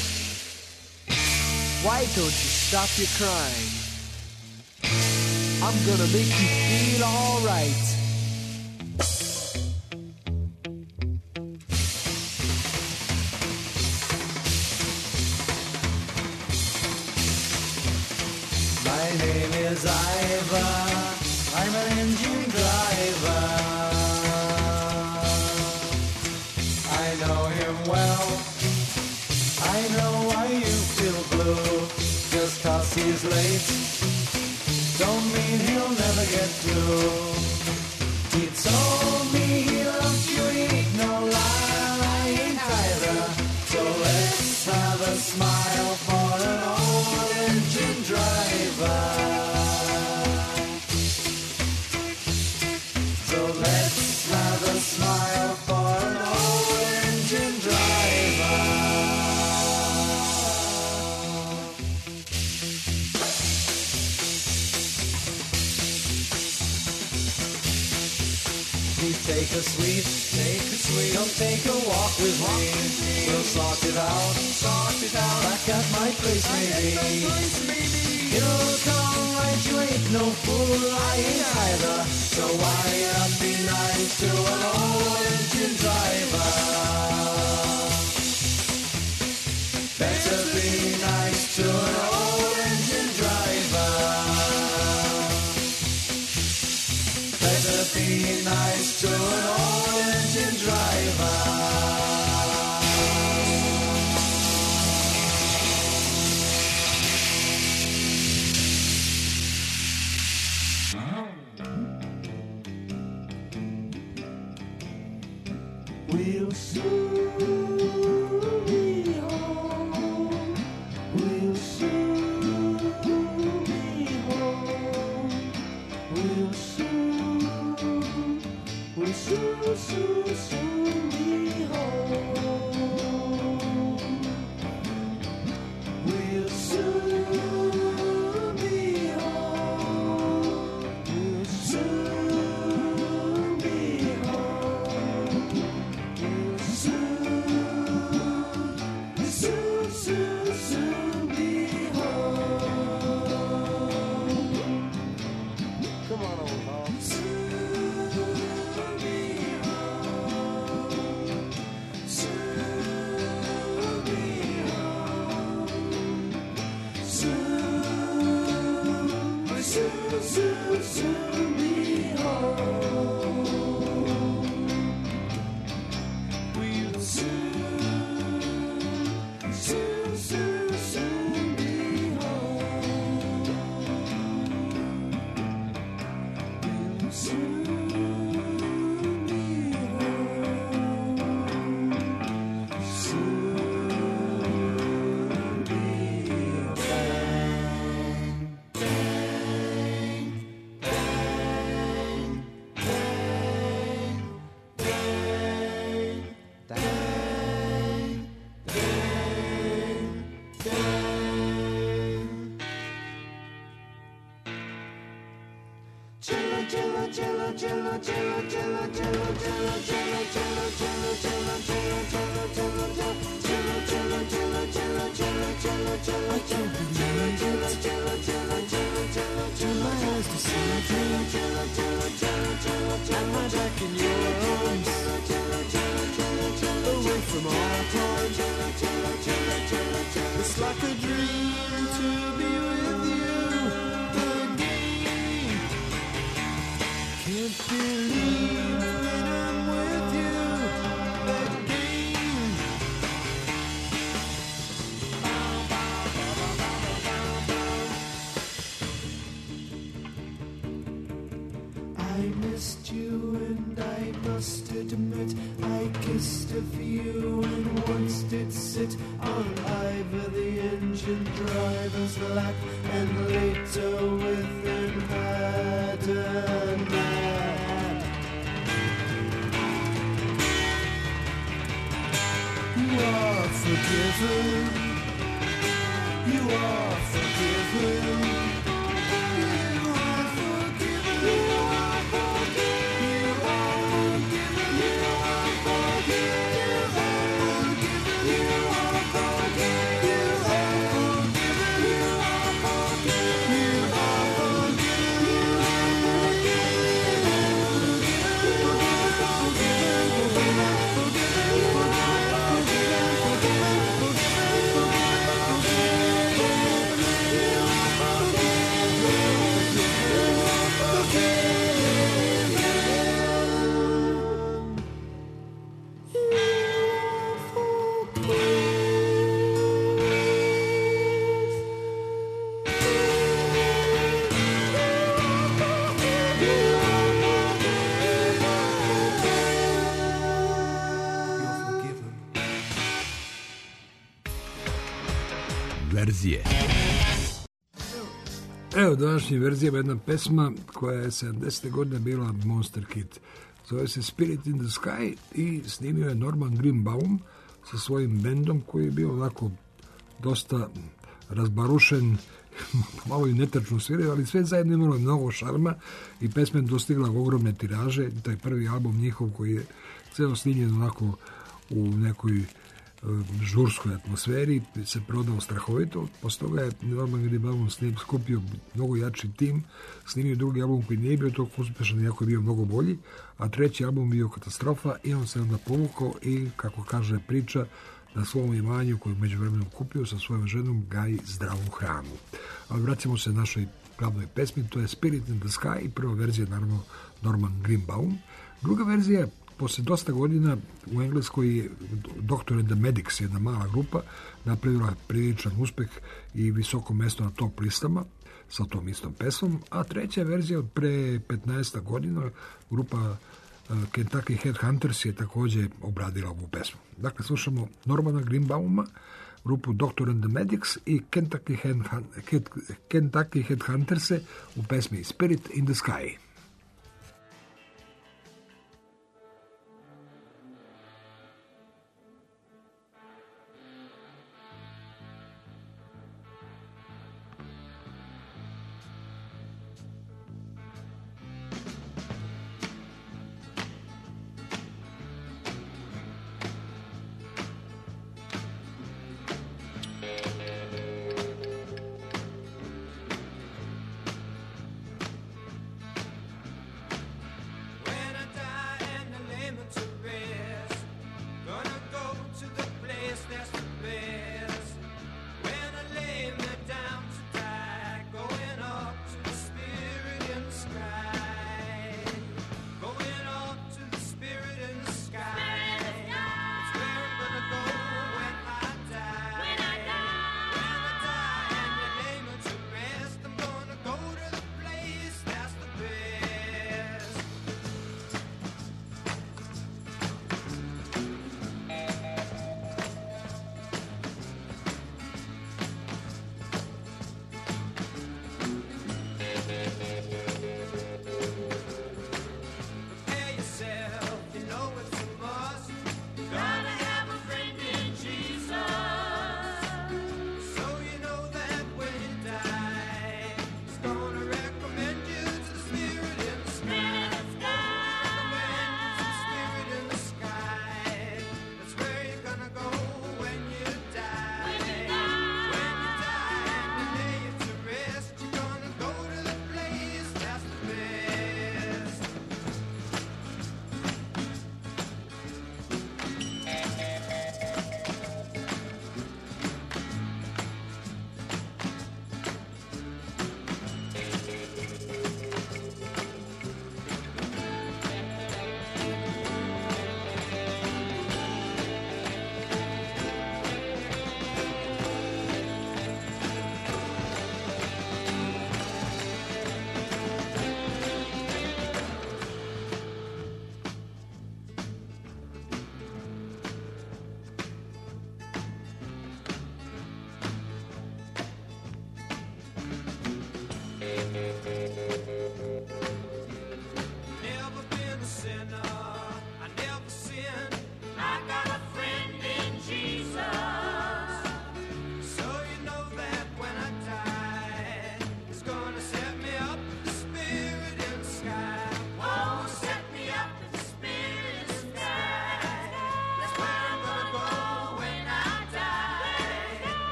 why don't you stop your crying? I'm gonna make you feel all right. My name is Iva. I'm an engine driver. I know him well. I know why you feel blue. Just 'cause he's late don't mean he'll never get through. He told me he loved you, he ain't no lying either. So let's have a smile for an old engine driver. So let's have a smile for an old engine driver. Please take a sweet, come take a walk with me. We'll sort it out, back at my place maybe. It'll come right, you ain't no fool, I ain't either. So why not be nice to an old engine driver? Better be nice to an old engine driver. Better be nice to an old engine driver. We'll soon be home. We'll soon be home. We'll soon be home. We'll soon be home. We'll soon be home. We'll soon be home. Come on, old hog. Soon be home. Soon be home. Soon be home. We'll soon be home. We'll soon be home. Soon be It's like a dream to be with you again. Can't believe that I'm with you again. I missed you and I must admit I kissed a few and once did sit on either the engine driver's lap and later within had a nap. You are forgiven. You are forgiven. You are forgiven. You are forgiven. You are forgiven. You are forgiven. You are forgiven. You are forgiven. You are forgiven. You are forgiven. verzije. Evo, današnji verzijama jedna pesma koja je 70. godine bila monster hit. Zove se Spirit in the Sky i snimio je Norman Greenbaum sa svojim bendom koji je bio onako dosta razbarušen, malo i netačno svirao, ali sve zajedno imalo mnogo šarma i pesma je dostigla ogromne tiraže. Taj prvi album njihov koji je celo snimljen onako u nekoj žurskoj atmosferi se prodao strahovito. Posle toga je Norman Greenbaum skupio mnogo jači tim, snimio drugi album koji nije bio toliko uspešan, iako je bio mnogo bolji, a treći album bio katastrofa i on se onda povukao i, kako kaže priča, na svom imanju koju među vremenom kupio sa svojom ženom gaji zdravu hranu. Ali vraćamo se našoj glavnoj pesmi, to je Spirit in the Sky i prva verzija naravno Norman Greenbaum. Druga verzija, posle dosta godina u Engleskoj Dr. and the Medics, jedna mala grupa, napravila priličan uspeh i visoko mesto na top listama sa tom istom pesmom, a treća verzija od pre 15 godina grupa Kentucky Headhunters je takođe obradila ovu pesmu. Dakle, slušamo Normana Greenbauma, grupu Dr. and the Medics i Kentucky Headhunters u pesmi Spirit in the Sky.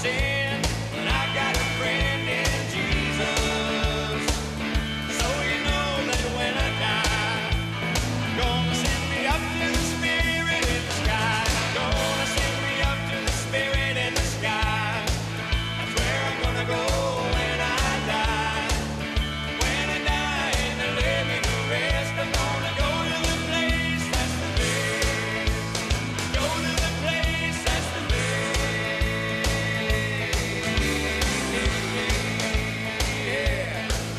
sin, but I've got a friend in Jesus. So you know that when I die, gonna send me up to the Spirit in the sky. Gonna send me up to the Spirit in the sky. That's where I'm gonna go when I die. When I die and they lay me to rest, I'm gonna go to the place that's the best. Go to the place that's the best. Yeah.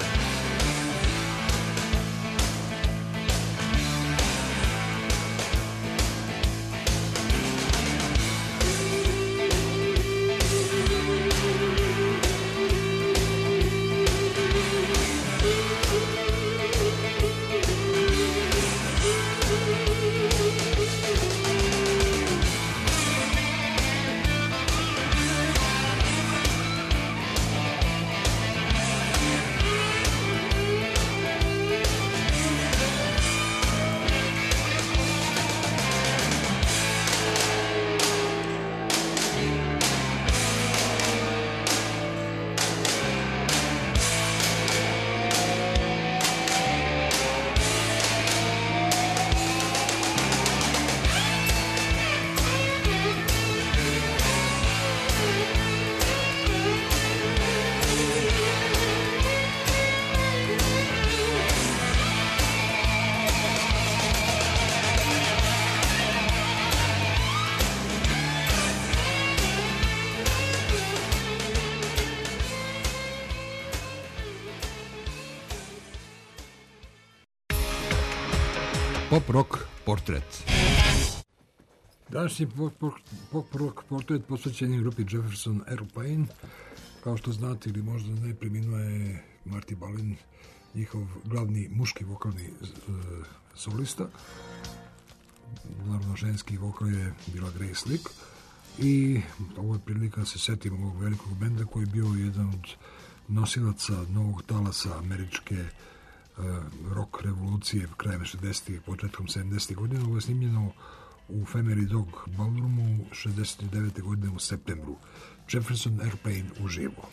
Pop rock portret. Današnji pop rock portret posvećen je grupi Jefferson Airplane. Kao što znate ili možda ne, preminuo je Marty Balin, njihov glavni muški vokalni solista. Naravno, ženski vokal je bila Grace Slick. I ovo je prilika da se setimo ovog velikog benda koji je bio jedan od nosilaca novog talasa američke rock revolucije krajem 60-ih, početkom 70-ih godina. Ovo je snimljeno u Femery Dog Ballroomu 69. godine u septembru. Jefferson Airplane uživo.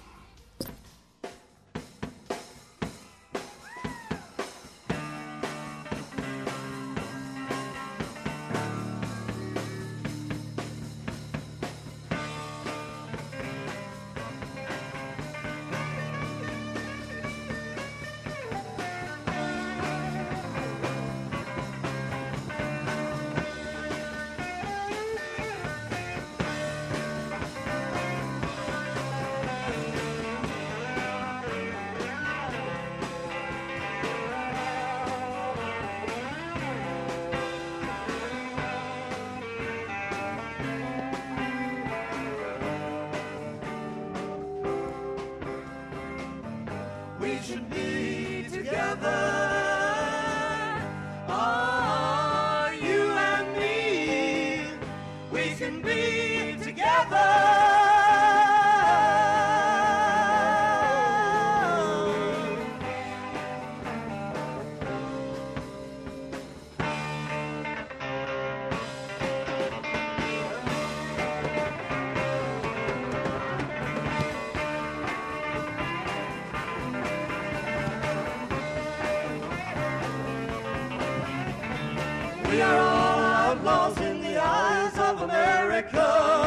We are all outlaws in the eyes of America.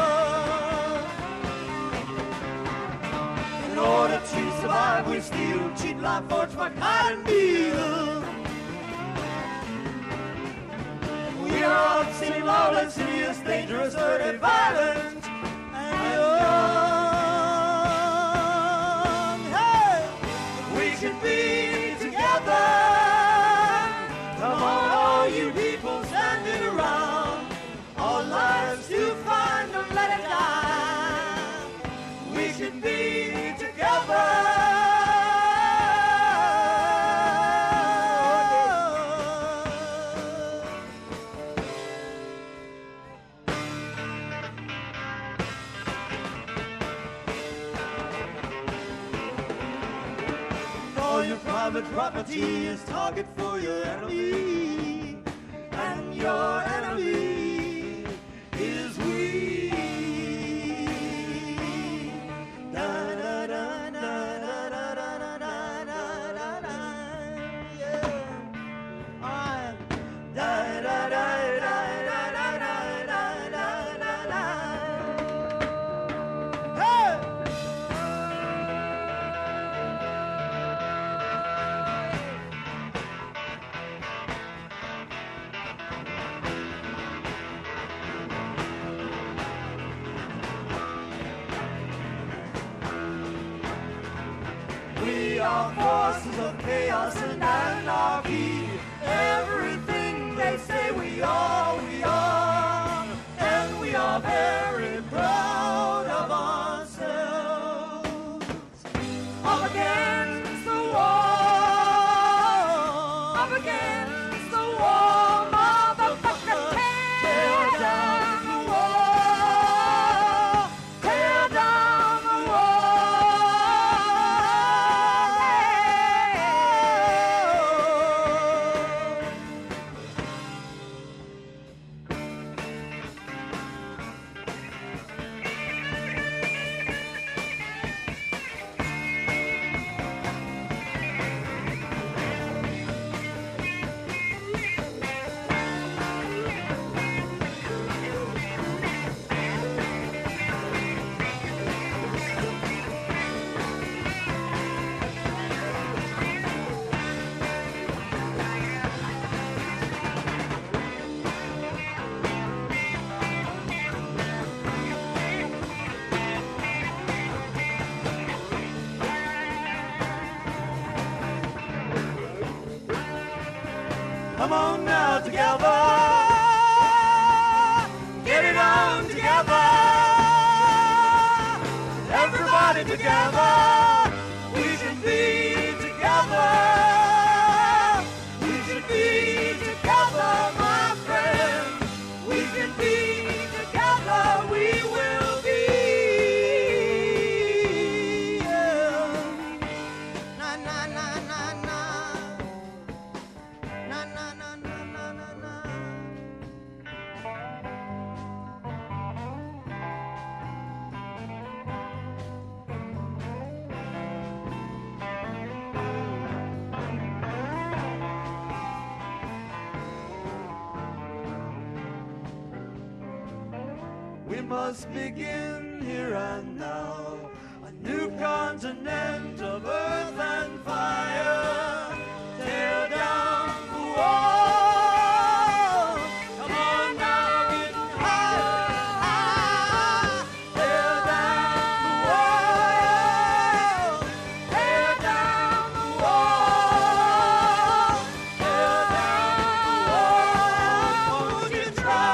In order to survive, we steal, cheat, lie, forge, for cotton meal. We are obscene, lawless, hideous, dangerous, dirty, violent, and young. Hey, we should be together. Come on, all you people standing around, all lives you find, don't let it die. We should be together. All your private property is target for your enemy, and your enemy is we. are forces of chaos and anarchy. Everything they say we are, and we are very proud of ourselves. Up against the wall, up against the wall, motherfucker, tear down the wall, tear down the Come on now together, get it on together, everybody together, we should be together, we should be together, my friend, we should be together, we will be, yeah. Na na na na na. Na na na na na na na. We must begin here and now, a new continent of earth and fire. Tear down the wall. Come on now, get higher. Tear down the wall. Tear down the wall. Tear down the wall. Won't you try?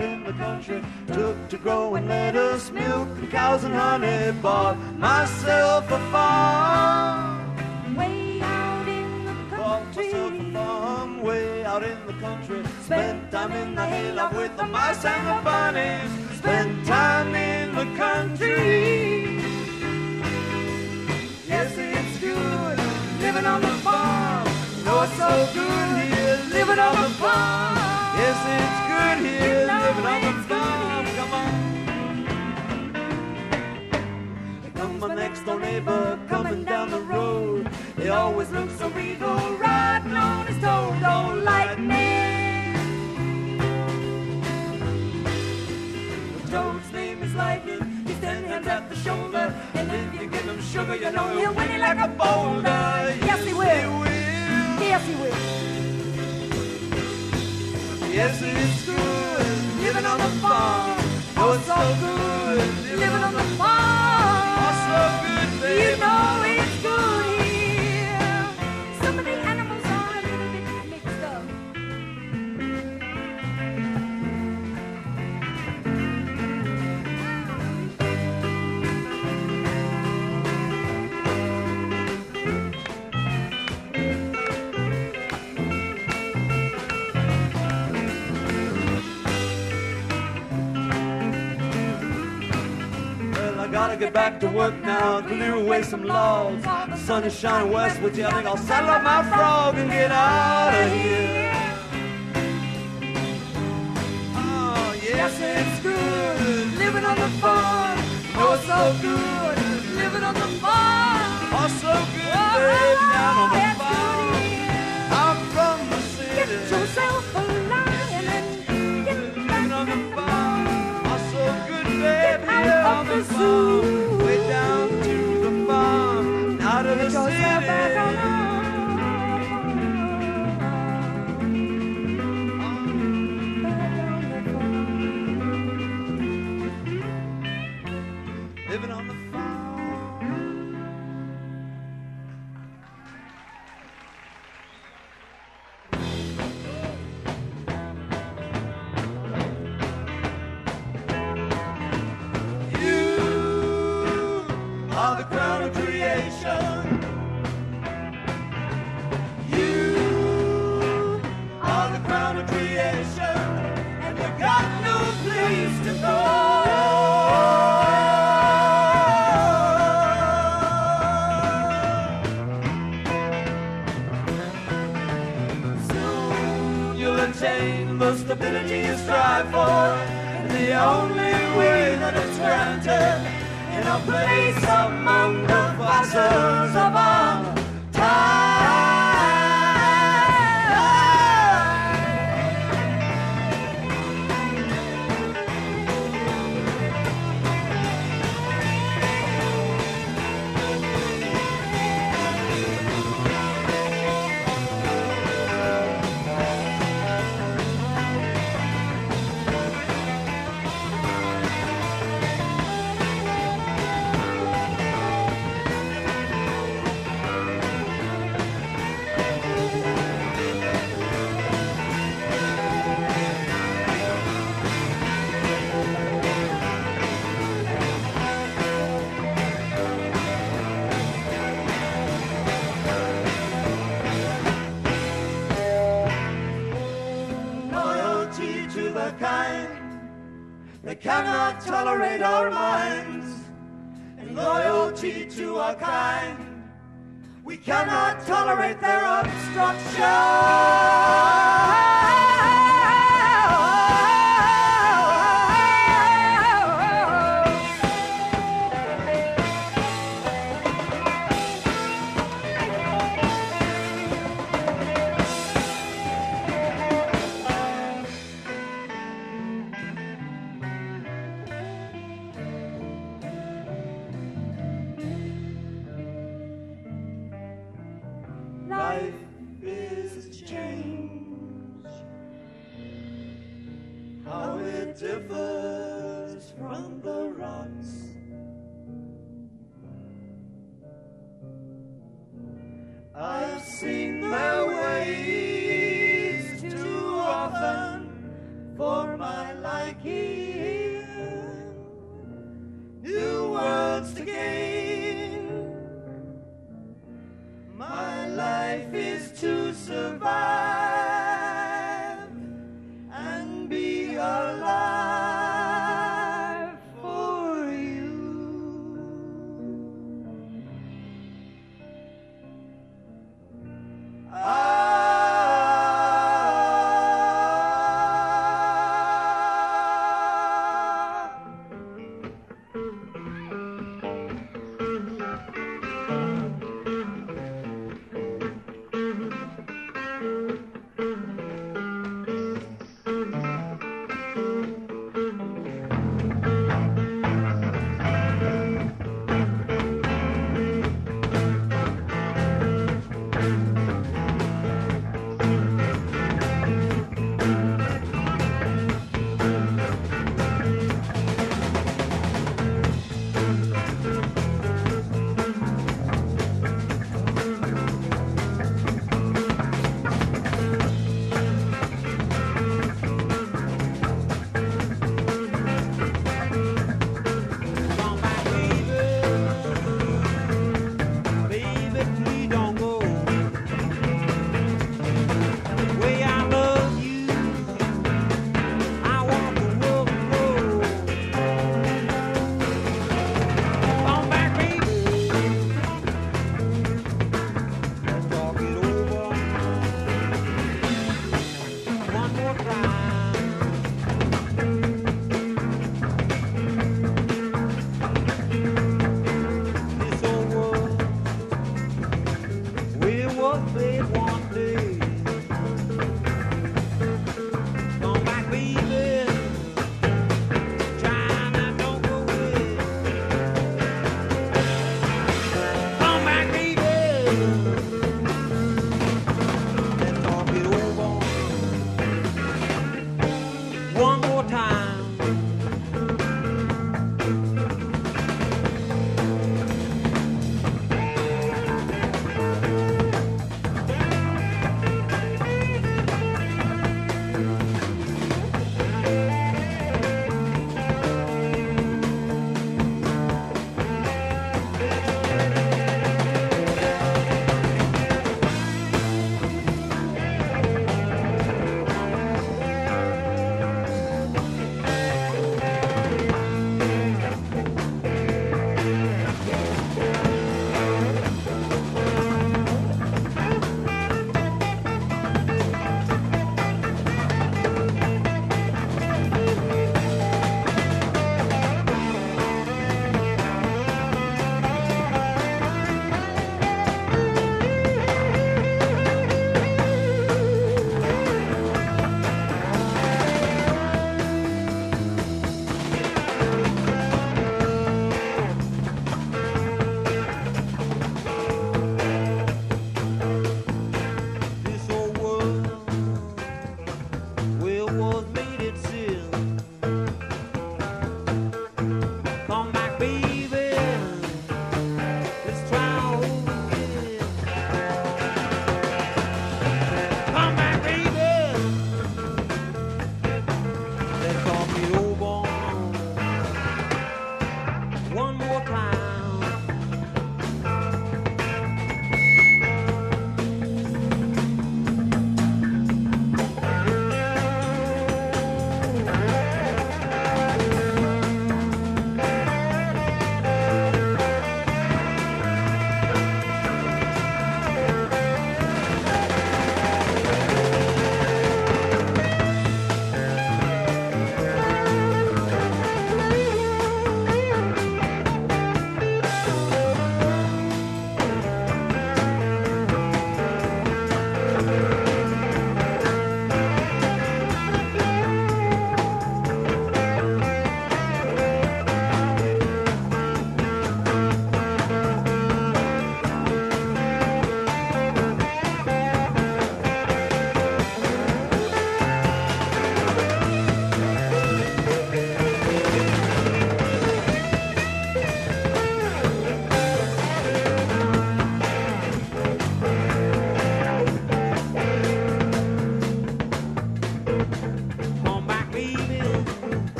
out in the country. Took to growing lettuce, milk, and cows and honey. Bought myself a farm. Way out in the Bought country. myself a farm way out in the country. Spent time in the hayloft with the mice and the bunnies. Spent time in the country. Yes, it's good living on the farm. No, it's so good here living on the farm. Yes, it's good here living on the farm. Come on. Here comes my next door neighbor coming down the road. He always looks so regal, riding on his toad. Oh, lightning. The toad's name is Lightning. He's 10 hands at the shoulder. And if you give him sugar, you know he'll win it like a boulder. Yes, he will. Yes, he will. Yes, it's good living on the farm. Oh, it's so good living on the farm. Oh, so good, baby. You know it's good here. Some of the animals are a little bit mixed up. Gotta get back to work now, clear away some logs. The sun is shining westwards, yeah, I think I'll saddle up my frog and get out of here. Oh, yes, it's good living on the farm. Oh, it's so good living on the farm. Oh, so good living down on the farm. I'm from the city. Get yourself a lion and get Living on the farm. Oh, so good, baby, out on of the the farm. zoo. Way down to the farm, out of the Get yourself back on city. Living on the farm. You are the crown of creation. You are the crown of creation, and you got no place to go. Soon you'll attain the stability you strive for, and the only way that it's granted in a place among the fossils of our time. Loyalty to the kind that cannot tolerate our minds, and loyalty to our kind, we cannot tolerate their Life is change, how it differs from the rocks. I've seen their ways too often for my liking.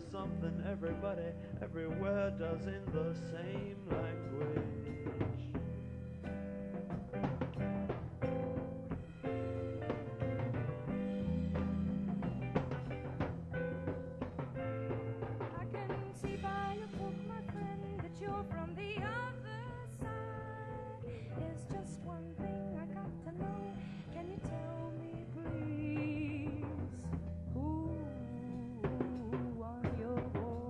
is something everybody everywhere does in the same language. I can see by your book, my friend, that you're from the other side. There's just one thing I got to know. Can you tell me, please, who are your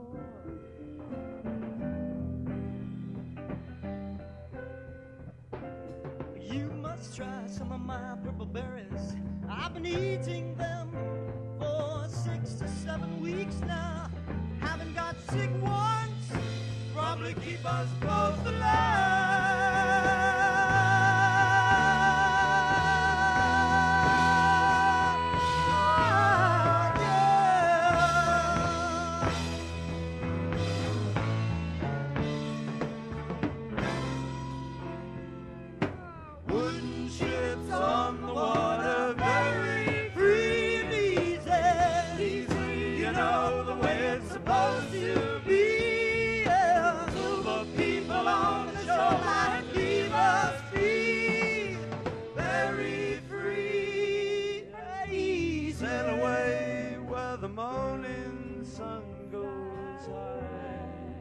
boys? You must try some of my purple berries. I've been eating them for 6 to 7 weeks now. Haven't got sick once. Probably keep us both Wooden ships on the water, very free and easy. You know the way it's supposed to be. Yeah. Silver people on the shoreline keep us free, very free and easy. Sail away where the morning sun goes high.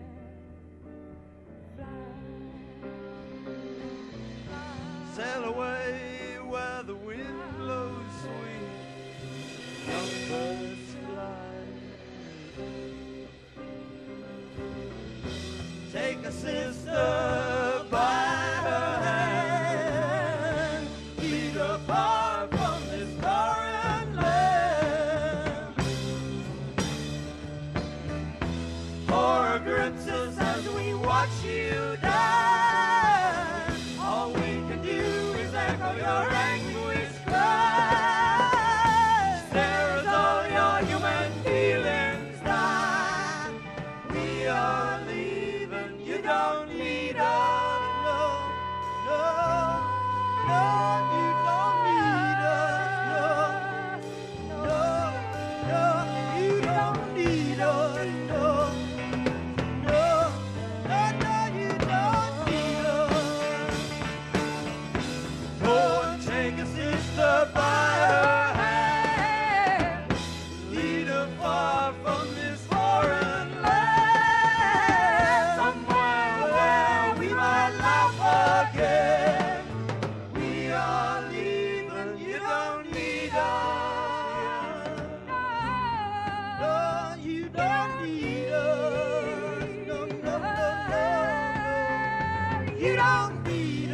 Sail away where the wind blows sweet, young birds glide. Take a sister by her hand, lead her far from this foreign land. For grips us as we watch you die. All we can do is echo your anguish cry. Stare as all your human feelings die. We are leaving, you don't need us, no, no, no, you don't need us, no, no, no, you don't need us, no, no, no, no, you don't need us. Go and take a sister by her hand, lead her far from this foreign land, somewhere where we might laugh again. We are leaving, you don't need us. No, you don't need us. No, no, no, no, no. You don't need